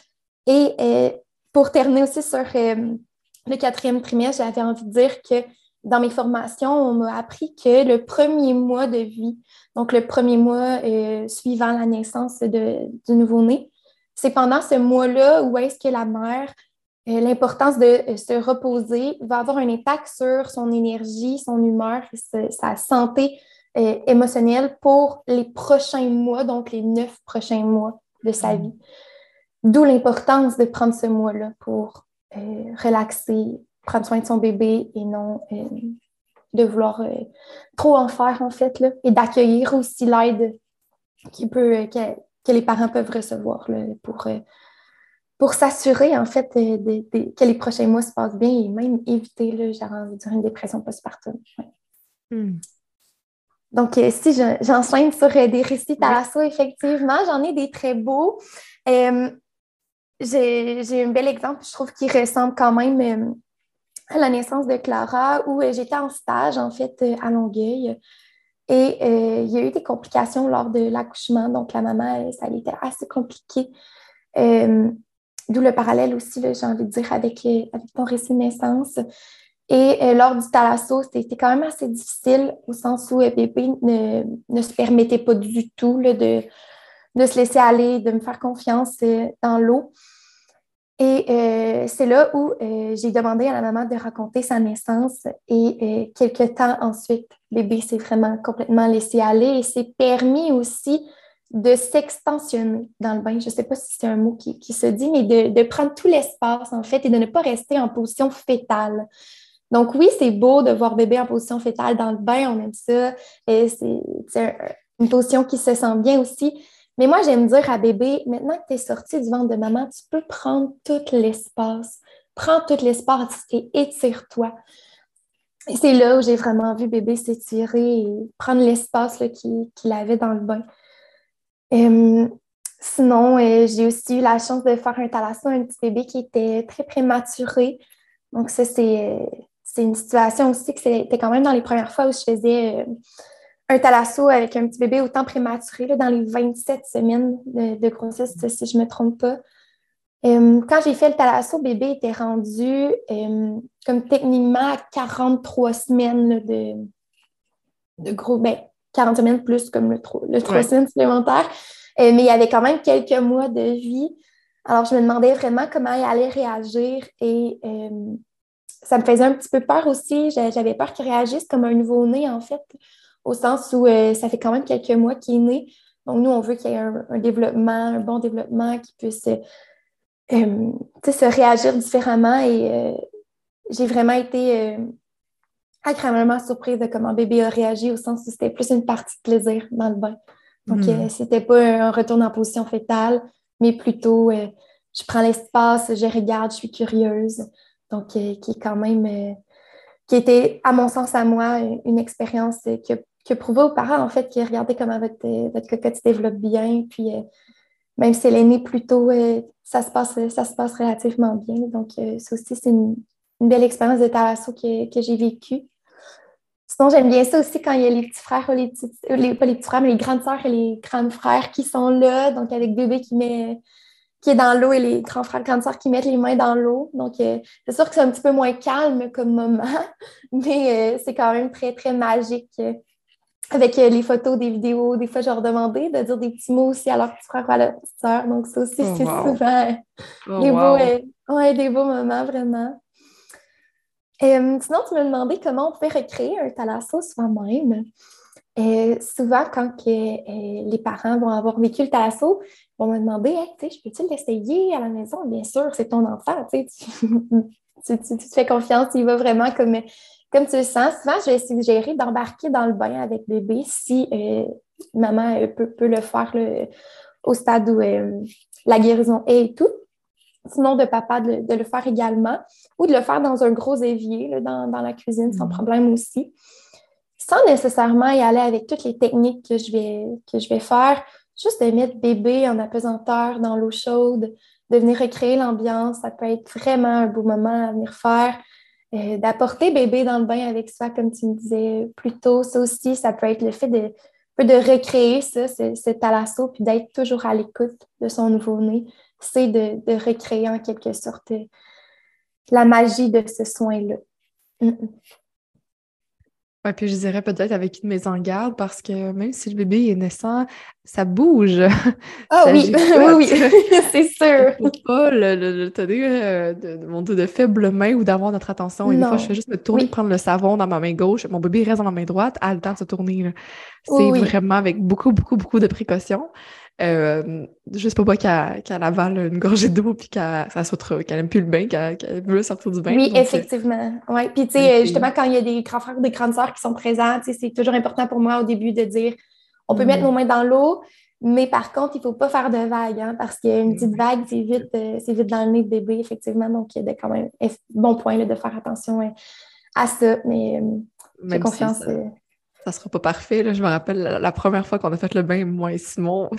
Et euh, pour terminer aussi sur euh, le quatrième trimestre, j'avais envie de dire que dans mes formations, on m'a appris que le premier mois de vie, donc le premier mois euh, suivant la naissance de, du nouveau-né, c'est pendant ce mois-là où est-ce que la mère euh, l'importance de euh, se reposer va avoir un impact sur son énergie, son humeur, sa, sa santé euh, émotionnelle pour les prochains mois, donc les neuf prochains mois de sa vie. D'où l'importance de prendre ce mois-là pour euh, relaxer, prendre soin de son bébé et non euh, de vouloir euh, trop en faire, en fait, là, et d'accueillir aussi l'aide qui peut, euh, que, que les parents peuvent recevoir là, pour... Euh, pour s'assurer, en fait, de, de, de, que les prochains mois se passent bien et même éviter, là, j'ai envie de dire, une dépression postpartum. Ouais. Mhm. Donc, euh, si je, j'enchaîne sur euh, des récits thalasso, effectivement, j'en ai des très beaux. Euh, j'ai, j'ai un bel exemple, je trouve, qui ressemble quand même euh, à la naissance de Clara, où euh, j'étais en stage, en fait, euh, à Longueuil. Et euh, il y a eu des complications lors de l'accouchement. Donc, la maman, euh, ça a été assez compliqué. Euh, d'où le parallèle aussi, là, j'ai envie de dire, avec, euh, avec ton récit de naissance. Et euh, lors du thalasso, c'était quand même assez difficile au sens où euh, bébé ne, ne se permettait pas du tout là, de, de se laisser aller, de me faire confiance euh, dans l'eau. Et euh, c'est là où euh, j'ai demandé à la maman de raconter sa naissance et euh, quelques temps ensuite, bébé s'est vraiment complètement laissé aller et s'est permis aussi de s'extensionner dans le bain. Je ne sais pas si c'est un mot qui, qui se dit, mais de, de prendre tout l'espace en fait et de ne pas rester en position fétale. Donc oui, c'est beau de voir bébé en position fétale dans le bain, on aime ça. Et c'est, c'est un, une position qui se sent bien aussi. Mais moi, j'aime dire à bébé, maintenant que tu es sorti du ventre de maman, tu peux prendre tout l'espace. Prends tout l'espace et étire-toi. Et c'est là où j'ai vraiment vu bébé s'étirer et prendre l'espace là, qu'il, qu'il avait dans le bain. Euh, sinon, euh, j'ai aussi eu la chance de faire un thalasso à un petit bébé qui était très prématuré. Donc ça, c'est, c'est une situation aussi que c'était quand même dans les premières fois où je faisais... Euh, un thalasso avec un petit bébé autant prématuré, là, dans les vingt-sept semaines de, de grossesse, si je ne me trompe pas. Euh, quand j'ai fait le thalasso, bébé était rendu euh, comme techniquement à quarante-trois semaines là, de, de gros, ben, quarante semaines plus comme le, le trois ouais. semaines supplémentaires. Euh, mais il y avait quand même quelques mois de vie. Alors, je me demandais vraiment comment il allait réagir et euh, ça me faisait un petit peu peur aussi. J'avais peur qu'il réagisse comme un nouveau-né, en fait, au sens où euh, ça fait quand même quelques mois qu'il est né. Donc, nous, on veut qu'il y ait un, un développement, un bon développement, qu'il puisse euh, euh, se réagir différemment. Et euh, j'ai vraiment été euh, agréablement surprise de comment bébé a réagi, au sens où c'était plus une partie de plaisir dans le bain. Donc, mm. euh, c'était pas un retour en position fétale, mais plutôt, euh, je prends l'espace, je regarde, je suis curieuse. Donc, euh, qui est quand même, euh, qui était, à mon sens, à moi, une expérience euh, que que prouver aux parents, en fait, qui regardaient comment votre, euh, votre cocotte se développe bien. Puis, euh, même si elle est née plus tôt, euh, ça, se passe, ça se passe relativement bien. Donc, euh, ça aussi, c'est une, une belle expérience de thalasso que, que j'ai vécue. Sinon, j'aime bien ça aussi quand il y a les petits frères, les petits, les, pas les petits frères, mais les grandes sœurs et les grands frères qui sont là. Donc, avec bébé qui met... qui est dans l'eau et les grands frères et grandes sœurs qui mettent les mains dans l'eau. Donc, euh, c'est sûr que c'est un petit peu moins calme comme moment, mais euh, c'est quand même très, très magique. Euh, avec euh, les photos, des vidéos, des fois, je leur demandais de dire des petits mots aussi à leurs petits frères ou à leurs petites sœurs. Donc, ça aussi, oh, c'est wow. souvent euh, oh, des, wow. beaux, euh, ouais, des beaux moments, vraiment. Euh, sinon, tu me demandais comment on peut recréer un thalasso soi-même. Euh, souvent, quand que, euh, les parents vont avoir vécu le thalasso, ils vont me demander hey, « je peux-tu l'essayer à la maison? » Bien sûr, c'est ton enfant, tu, tu, tu, tu te fais confiance, il va vraiment comme, comme tu le sens. Souvent, je vais suggérer d'embarquer dans le bain avec bébé si euh, maman euh, peut, peut le faire là, au stade où euh, la guérison est et tout. Sinon, de papa, de, de le faire également ou de le faire dans un gros évier là, dans, dans la cuisine, sans problème aussi. Sans nécessairement y aller avec toutes les techniques que je vais, que je vais faire, juste de mettre bébé en apesanteur dans l'eau chaude, de venir recréer l'ambiance, ça peut être vraiment un beau moment à venir faire. Euh, d'apporter bébé dans le bain avec soi, comme tu me disais plus tôt, ça aussi, ça peut être le fait de, de recréer ça, ce, ce thalasso, puis d'être toujours à l'écoute de son nouveau-né. C'est de, de recréer en quelque sorte la magie de ce soin-là. Mm-mm. Ouais, puis je dirais peut-être avec une mise en garde parce que même si le bébé est naissant, ça bouge. Ah oh, oui, oui, oui, c'est sûr. Il ne faut pas le, le, le tenir euh, de, de, de faibles mains ou d'avoir notre attention. Et non. Des fois, je fais juste me tourner, oui. prendre le savon dans ma main gauche. Mon bébé reste dans ma main droite, a le temps de se tourner. Là. C'est oui. vraiment avec beaucoup, beaucoup, beaucoup de précautions. Euh, juste pour pas qu'elle, qu'elle avale une gorgée d'eau puis qu'elle, qu'elle, qu'elle aime plus le bain, qu'elle, qu'elle veut sortir du bain. Oui, donc, effectivement. Oui, puis tu sais, justement, quand il y a des grands frères ou des grandes sœurs qui sont présents, c'est toujours important pour moi au début de dire, on peut mm. mettre nos mains dans l'eau, mais par contre, il faut pas faire de vagues, hein, parce qu'une petite vague, c'est vite, euh, c'est vite dans le nez de bébé, effectivement, donc il y a quand même bon point là, de faire attention euh, à ça, mais euh, j'ai confiance. Si ça... euh, Ça sera pas parfait, là. Je me rappelle la, la première fois qu'on a fait le bain, moi et Simon,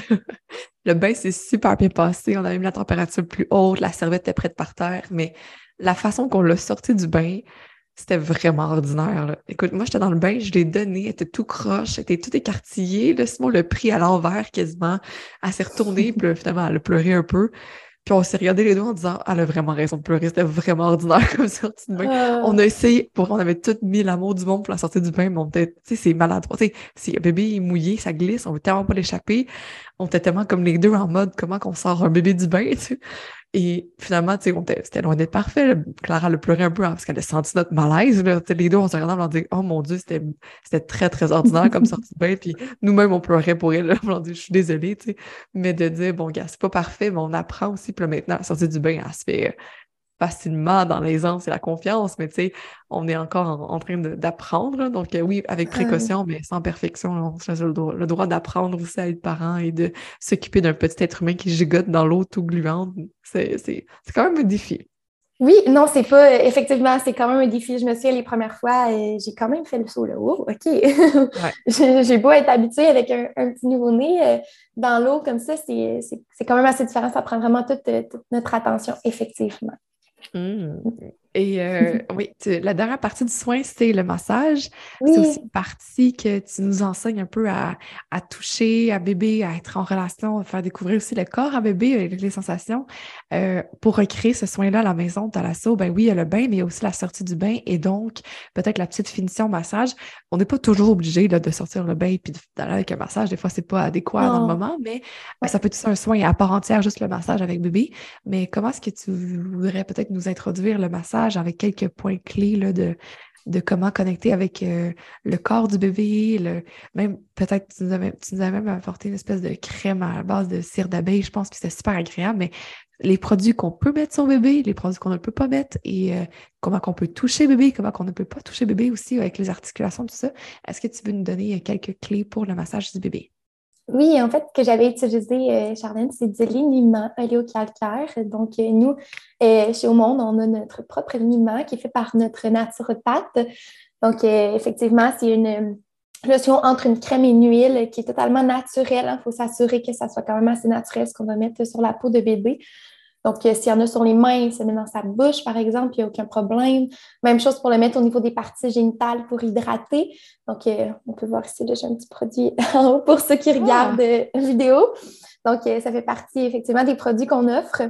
le bain s'est super bien passé. On avait mis la température plus haute, la serviette était prête par terre, mais la façon qu'on l'a sorti du bain, c'était vraiment ordinaire, là. Écoute, moi, j'étais dans le bain, je l'ai donné, elle était tout croche, elle était tout écartillée. Là, Simon l'a pris à l'envers quasiment. Elle s'est retournée, puis là, finalement, elle a pleuré un peu. Puis on s'est regardé les deux en disant, elle a vraiment raison de pleurer, c'était vraiment ordinaire comme sortie de bain. On Euh, a essayé, pour on avait tout mis l'amour du monde pour la sortie du bain, mais on était, tu sais, c'est maladroit. Tu sais, si un bébé est mouillé, ça glisse, on veut tellement pas l'échapper. On était tellement comme les deux en mode, comment qu'on sort un bébé du bain, tu sais. Et finalement, tu sais, on était- c'était loin d'être parfait, là. Clara, elle a pleuré un peu hein, parce qu'elle a senti notre malaise, là. Tu sais, les deux, on se regardait, on dit, oh mon Dieu, c'était, c'était très, très ordinaire comme sortie de bain. Puis nous-mêmes, on pleurait pour elle, là. On dit, je suis désolée, tu sais. Mais de dire, bon, gars, c'est pas parfait, mais on apprend aussi. Puis là, maintenant, la sortie du bain, elle se fait facilement dans l'aisance et la confiance, mais tu sais, on est encore en, en train de- d'apprendre, là. Donc euh, oui, avec euh, précaution, mais sans perfection, là, on a le droit, le droit d'apprendre aussi à être parent et de s'occuper d'un petit être humain qui gigote dans l'eau tout gluante. C'est, c'est, c'est quand même un défi. Oui, non, c'est pas, effectivement, c'est quand même un défi. Je me souviens les premières fois, euh, j'ai quand même fait le saut là. Oh, OK. Ouais. J'ai j'ai beau être habituée avec un, un petit nouveau-né euh, dans l'eau comme ça, c'est c'est- c'est quand même assez différent. Ça prend vraiment toute, euh, toute notre attention, effectivement. Mm. Et euh, oui, tu- la dernière partie du soin, c'est le massage. C'est aussi Oui, une partie que tu nous enseignes un peu à, à toucher à bébé, à être en relation, à faire découvrir aussi le corps à bébé avec les sensations. Euh, pour recréer ce soin-là à la maison, à l'assaut, ben oui, il y a le bain, mais il y a aussi la sortie du bain et donc peut-être la petite finition massage. On n'est pas toujours obligé là, de sortir le bain et puis d'aller avec un massage. Des fois, c'est pas adéquat dans le non. moment, mais euh, Ouais. ça peut être un soin à part entière, juste le massage avec bébé. Mais comment est-ce que tu voudrais peut-être nous introduire le massage avec quelques points clés là, de, de comment connecter avec euh, le corps du bébé, le, même peut-être tu nous as même, tu nous as même apporté une espèce de crème à base de cire d'abeille, je pense que c'était super agréable, mais les produits qu'on peut mettre sur bébé, les produits qu'on ne peut pas mettre et euh, comment qu'on peut toucher bébé, comment qu'on ne peut pas toucher bébé aussi avec les articulations, tout ça. Est-ce que tu veux nous donner euh, quelques clés pour le massage du bébé? Oui, en fait, ce que j'avais utilisé, euh, Charlène, c'est du liniment oléocalcaire. Donc, euh, nous, euh, chez Au Monde, on a notre propre liniment qui est fait par notre naturopathe. Donc, euh, effectivement, c'est une euh, lotion entre une crème et une huile qui est totalement naturelle. Il faut s'assurer que ça soit quand même assez naturel ce qu'on va mettre sur la peau de bébé. Donc, euh, s'il y en a sur les mains, il se met dans sa bouche, par exemple, il n'y a aucun problème. Même chose pour le mettre au niveau des parties génitales pour hydrater. Donc, euh, on peut voir ici, là, j'ai un petit produit en haut pour ceux qui regardent Ah! euh, la vidéo. Donc, euh, ça fait partie effectivement des produits qu'on offre.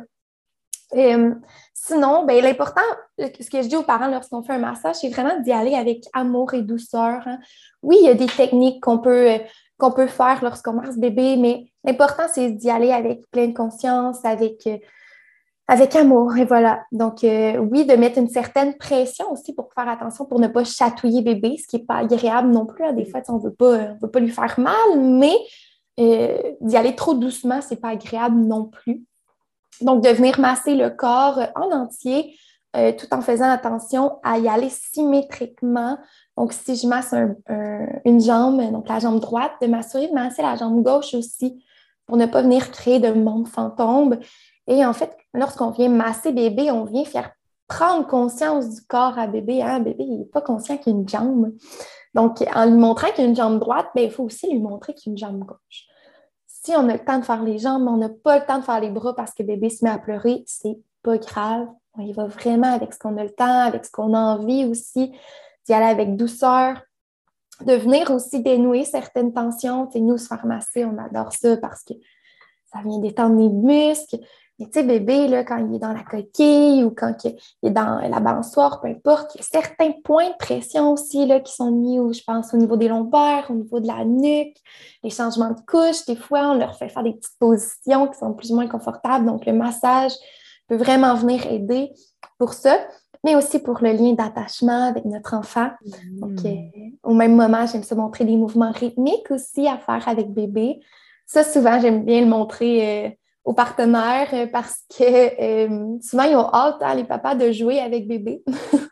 Euh, sinon, ben, l'important, ce que je dis aux parents lorsqu'on fait un massage, c'est vraiment d'y aller avec amour et douceur, hein. Oui, il y a des techniques qu'on peut, euh, qu'on peut faire lorsqu'on masse bébé, mais l'important, c'est d'y aller avec pleine conscience, avec, euh, avec amour. Et voilà. Donc, euh, oui, de mettre une certaine pression aussi pour faire attention, pour ne pas chatouiller bébé, ce qui n'est pas agréable non plus, hein. Des fois, on ne veut pas, on veut pas lui faire mal, mais euh, d'y aller trop doucement, ce n'est pas agréable non plus. Donc, de venir masser le corps en entier, euh, tout en faisant attention à y aller symétriquement. Donc, si je masse un, un, une jambe, donc la jambe droite, de m'assurer de masser la jambe gauche aussi pour ne pas venir créer de monde fantôme. Et en fait, lorsqu'on vient masser bébé, on vient faire prendre conscience du corps à bébé. Hein? Bébé, il n'est pas conscient qu'il y a une jambe. Donc, en lui montrant qu'il y a une jambe droite, bien, il faut aussi lui montrer qu'il y a une jambe gauche. Si on a le temps de faire les jambes, mais on n'a pas le temps de faire les bras parce que bébé se met à pleurer, c'est pas grave. On y va vraiment avec ce qu'on a le temps, avec ce qu'on a envie aussi, d'y aller avec douceur, de venir aussi dénouer certaines tensions. T'sais, nous, se faire masser, on adore ça parce que ça vient détendre les muscles. Mais tu sais, bébé, là, quand il est dans la coquille ou quand il est dans la balançoire, peu importe, il y a certains points de pression aussi là, qui sont mis, où, je pense, au niveau des lombaires, au niveau de la nuque, les changements de couche. Des fois, on leur fait faire des petites positions qui sont plus ou moins confortables. Donc, le massage peut vraiment venir aider pour ça, mais aussi pour le lien d'attachement avec notre enfant. Donc, euh, Mm. au même moment, j'aime ça montrer des mouvements rythmiques aussi à faire avec bébé. Ça, souvent, j'aime bien le montrer euh, aux partenaires euh, parce que euh, souvent, ils ont hâte, hein, les papas, de jouer avec bébé.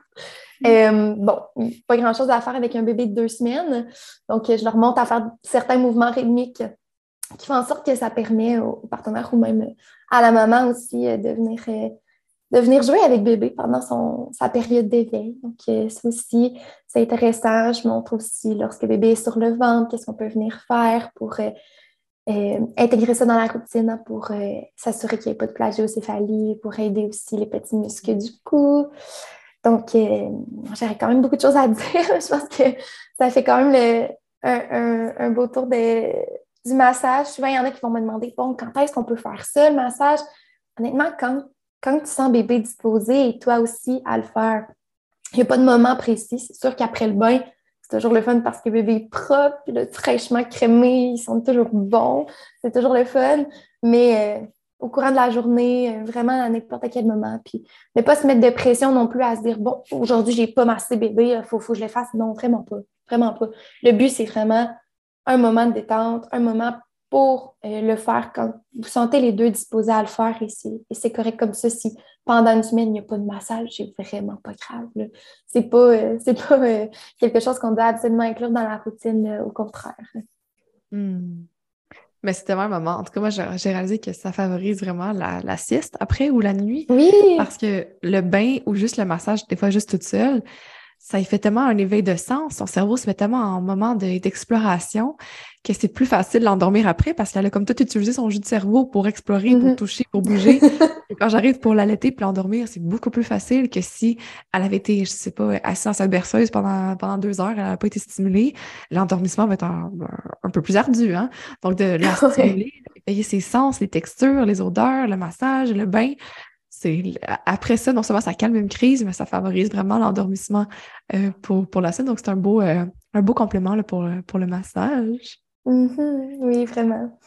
euh, bon, pas grand-chose à faire avec un bébé de deux semaines. Donc, je leur montre à faire certains mouvements rythmiques qui font en sorte que ça permet aux partenaires ou même à la maman aussi euh, de venir euh, de venir jouer avec bébé pendant son, sa période d'éveil. Donc, euh, ça aussi, c'est intéressant. Je montre aussi lorsque bébé est sur le ventre, qu'est-ce qu'on peut venir faire pour euh, euh, intégrer ça dans la routine, hein, pour euh, s'assurer qu'il n'y ait pas de plagiocéphalie, pour aider aussi les petits muscles du cou. Donc, euh, j'aurais quand même beaucoup de choses à dire. Je pense que ça fait quand même le, un, un, un beau tour de, du massage. Souvent, il y en a qui vont me demander, bon, quand est-ce qu'on peut faire ça, le massage? Honnêtement, quand, quand tu sens bébé disposé et toi aussi à le faire, il n'y a pas de moment précis. C'est sûr qu'après le bain, c'est toujours le fun parce que bébé est propre, puis là, fraîchement crémé, ils sont toujours bons. C'est toujours le fun. Mais euh, au courant de la journée, euh, vraiment à n'importe quel moment. Puis ne pas se mettre de pression non plus à se dire, bon, aujourd'hui, je n'ai pas massé bébé, il faut, faut que je le fasse. Non, vraiment pas. Vraiment pas. Le but, c'est vraiment un moment de détente, un moment pour euh, le faire quand vous sentez les deux disposés à le faire et c'est, et c'est correct comme ça. Si pendant une semaine, il n'y a pas de massage, c'est vraiment pas grave. Là. C'est pas, euh, c'est pas euh, quelque chose qu'on doit absolument inclure dans la routine, euh, au contraire. Hmm. Mais c'était vraiment un moment. En tout cas, moi, j'ai j'ai réalisé que ça favorise vraiment la, la sieste après ou la nuit. Oui! Parce que le bain ou juste le massage, des fois juste toute seule, ça y fait tellement un éveil de sens. Son cerveau se met tellement en moment de- d'exploration que c'est plus facile de l'endormir après parce qu'elle a comme tout utilisé son jus de cerveau pour explorer, pour Mhm. toucher, pour bouger. Et quand j'arrive pour l'allaiter puis l'endormir, c'est beaucoup plus facile que si elle avait été, je sais pas, assise dans sa berceuse pendant, pendant deux heures, elle n'a pas été stimulée. L'endormissement va être un, un peu plus ardu, hein. Donc, de la Ouais. stimuler, d'éveiller ses sens, les textures, les odeurs, le massage, le bain. C'est, après ça, non seulement ça calme une crise, mais ça favorise vraiment l'endormissement euh, pour, pour la scène. Donc, c'est un beau, euh, un beau complément là, pour, pour le massage. Mhm. Oui, vraiment.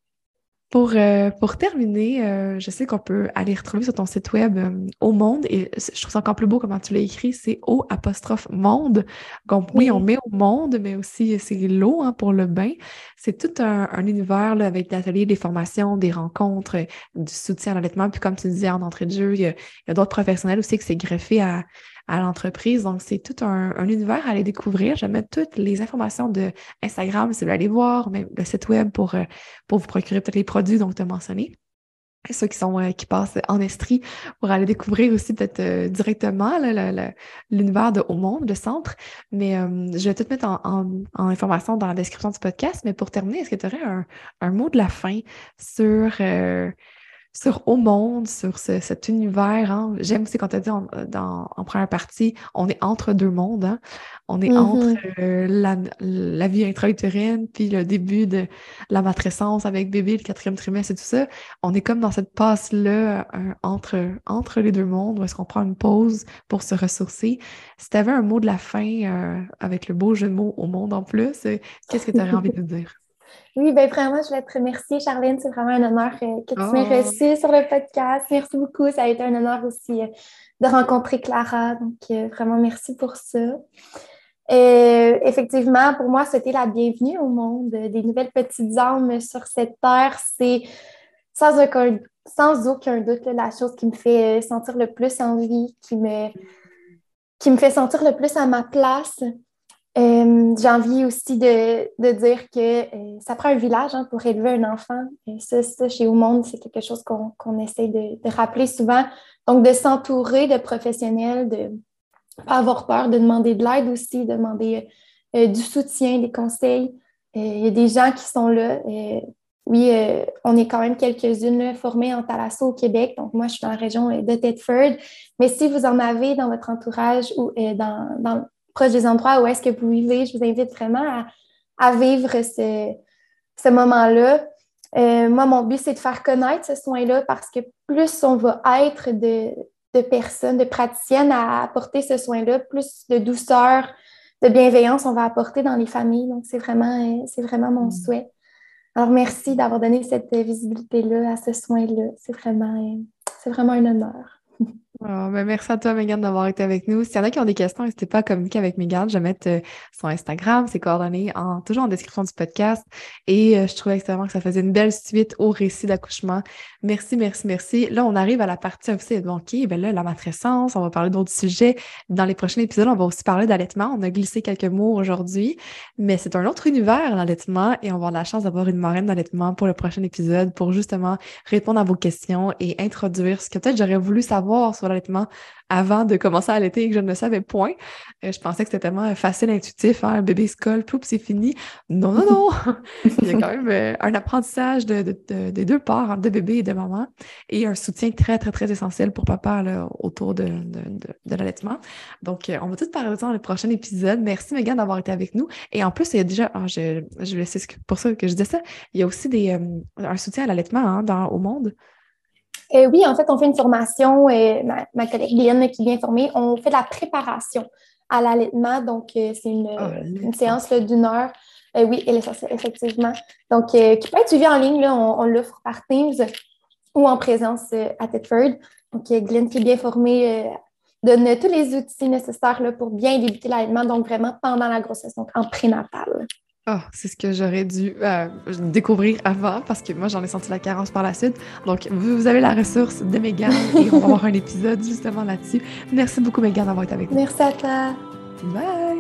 Pour, euh, pour terminer, euh, je sais qu'on peut aller retrouver sur ton site web euh, Au Monde, et je trouve ça encore plus beau comment tu l'as écrit, c'est O apostrophe monde. Donc oui, on Oui. met au monde, mais aussi c'est l'eau hein, pour le bain. C'est tout un, un univers là, avec des ateliers, des formations, des rencontres, euh, du soutien à l'allaitement. Puis comme tu disais en entrée de jeu, il y a, il y a d'autres professionnels aussi qui s'est greffé à, à l'entreprise. Donc c'est tout un, un univers à aller découvrir. Je vais mettre toutes les informations de Instagram si vous voulez aller voir, même le site web pour... euh, pour vous procurer peut-être les produits dont tu as mentionné. Ceux qui sont euh, qui passent en Estrie pour aller découvrir aussi peut-être euh, directement là, le- le- l'univers de Au Monde, le centre. Mais euh, je vais tout mettre en, en- en information dans la description du podcast. Mais pour terminer, est-ce que tu aurais un, un mot de la fin sur, euh, sur Au Monde, sur ce- cet univers, hein? J'aime aussi quand tu as dit en, dans, en première partie, on est entre deux mondes, hein? On est entre Mhm. euh, la, la vie intra-utérine puis le début de la matrescence avec bébé, le quatrième trimestre et tout ça. On est comme dans cette passe-là euh, entre, entre les deux mondes où est-ce qu'on prend une pause pour se ressourcer. Si tu avais un mot de la fin euh, avec le beau jeu de mots Au Monde en plus, euh, qu'est-ce que tu aurais envie de dire? Oui, ben vraiment, je voulais te remercier, Charlène. C'est vraiment un honneur euh, que tu m'aies Oh! reçu sur le podcast. Merci beaucoup. Ça a été un honneur aussi euh, de rencontrer Clara. Donc, euh, vraiment, merci pour ça. Euh, effectivement, pour moi, c'était la bienvenue au monde. Des nouvelles petites âmes sur cette terre, c'est sans aucun, sans aucun doute là, la chose qui me fait sentir le plus en vie, qui me, qui me fait sentir le plus à ma place. Euh, j'ai envie aussi de, de dire que euh, ça prend un village hein, pour élever un enfant. Et ça, ça, chez Au Monde, c'est quelque chose qu'on qu'on essaie de, de rappeler souvent. Donc, de s'entourer de professionnels, de ne pas avoir peur, de demander de l'aide aussi, de demander euh, du soutien, des conseils. Euh, Il y a des gens qui sont là. Euh, oui, euh, on est quand même quelques-unes là, formées en thalasso au Québec. Donc, moi, je suis dans la région euh, de Thetford. Mais si vous en avez dans votre entourage ou euh, dans, dans proche des endroits où est-ce que vous vivez, je vous invite vraiment à, à vivre ce, ce moment-là. Euh, moi, mon but, c'est de faire connaître ce soin-là parce que plus on va être de, de personnes, de praticiennes à apporter ce soin-là, plus de douceur, de bienveillance on va apporter dans les familles. Donc, c'est vraiment, euh, c'est vraiment mon souhait. Alors, merci d'avoir donné cette visibilité-là à ce soin-là. C'est vraiment, euh, c'est vraiment un honneur. Oh, ben merci à toi, Mégane, d'avoir été avec nous. S'il y en a qui ont des questions, n'hésitez pas à communiquer avec Mégane. Je vais mettre euh, son Instagram, ses coordonnées, en, toujours en description du podcast. Et euh, je trouvais extrêmement que ça faisait une belle suite au récit d'accouchement. Merci, merci, merci. Là, on arrive à la partie officielle. Bon, OK, ben là, la matrescence, on va parler d'autres sujets. Dans les prochains épisodes, on va aussi parler d'allaitement. On a glissé quelques mots aujourd'hui, mais c'est un autre univers, l'allaitement, et on va avoir la chance d'avoir une marraine d'allaitement pour le prochain épisode pour justement répondre à vos questions et introduire ce que peut-être j'aurais voulu savoir sur l'allaitement avant de commencer à allaiter et que je ne le savais point. Euh, je pensais que c'était tellement facile, intuitif, hein, un bébé se colle, poup, c'est fini. Non, non, non! Il y a quand même euh, un apprentissage de, de, de- des deux parts, hein, de bébé et de maman, et un soutien très, très, très essentiel pour papa là, autour de, de, de, de l'allaitement. Donc, euh, on va tout parler de ça dans le prochain épisode. Merci, Mégane, d'avoir été avec nous. Et en plus, il y a déjà, ah, je, je c'est ce que- pour ça que je disais ça, il y a aussi des, euh, un soutien à l'allaitement hein, dans, au monde. Euh, oui, en fait, on fait une formation, euh, ma, ma collègue Glenn qui est bien formée, on fait de la préparation à l'allaitement. Donc, euh, c'est une, Ah, une séance là, d'une heure. Euh, oui, elle est essentielle, effectivement. Donc, euh, qui peut être suivie en ligne, là, on, on l'offre par Teams ou en présence euh, à Thetford. Donc, euh, Glenn qui est bien formée euh, donne tous les outils nécessaires là, pour bien débuter l'allaitement, donc vraiment pendant la grossesse, donc en prénatal. Ah, c'est ce que j'aurais dû euh, découvrir avant parce que moi, j'en ai senti la carence par la suite. Donc, vous, vous avez la ressource de Mégane et on va avoir un épisode justement là-dessus. Merci beaucoup, Mégane, d'avoir été avec nous. Merci à toi. Bye!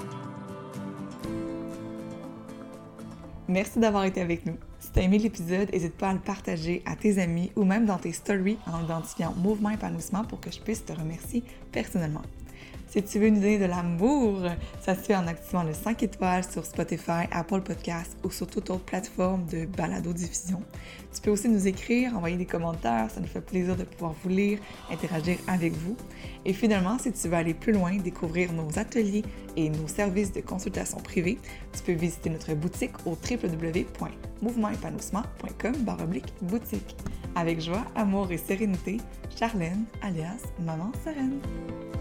Merci d'avoir été avec nous. Si tu as aimé l'épisode, n'hésite pas à le partager à tes amis ou même dans tes stories en identifiant Mouvement Épanouissement pour que je puisse te remercier personnellement. Si tu veux nous donner de l'amour, ça se fait en activant le cinq étoiles sur Spotify, Apple Podcasts ou sur toute autre plateforme de balado-diffusion. Tu peux aussi nous écrire, envoyer des commentaires, ça nous fait plaisir de pouvoir vous lire, interagir avec vous. Et finalement, si tu veux aller plus loin, découvrir nos ateliers et nos services de consultation privée, tu peux visiter notre boutique au w w w point mouvement épanouissement point com barre oblique boutique. Avec joie, amour et sérénité, Charlène, alias Maman Sereine.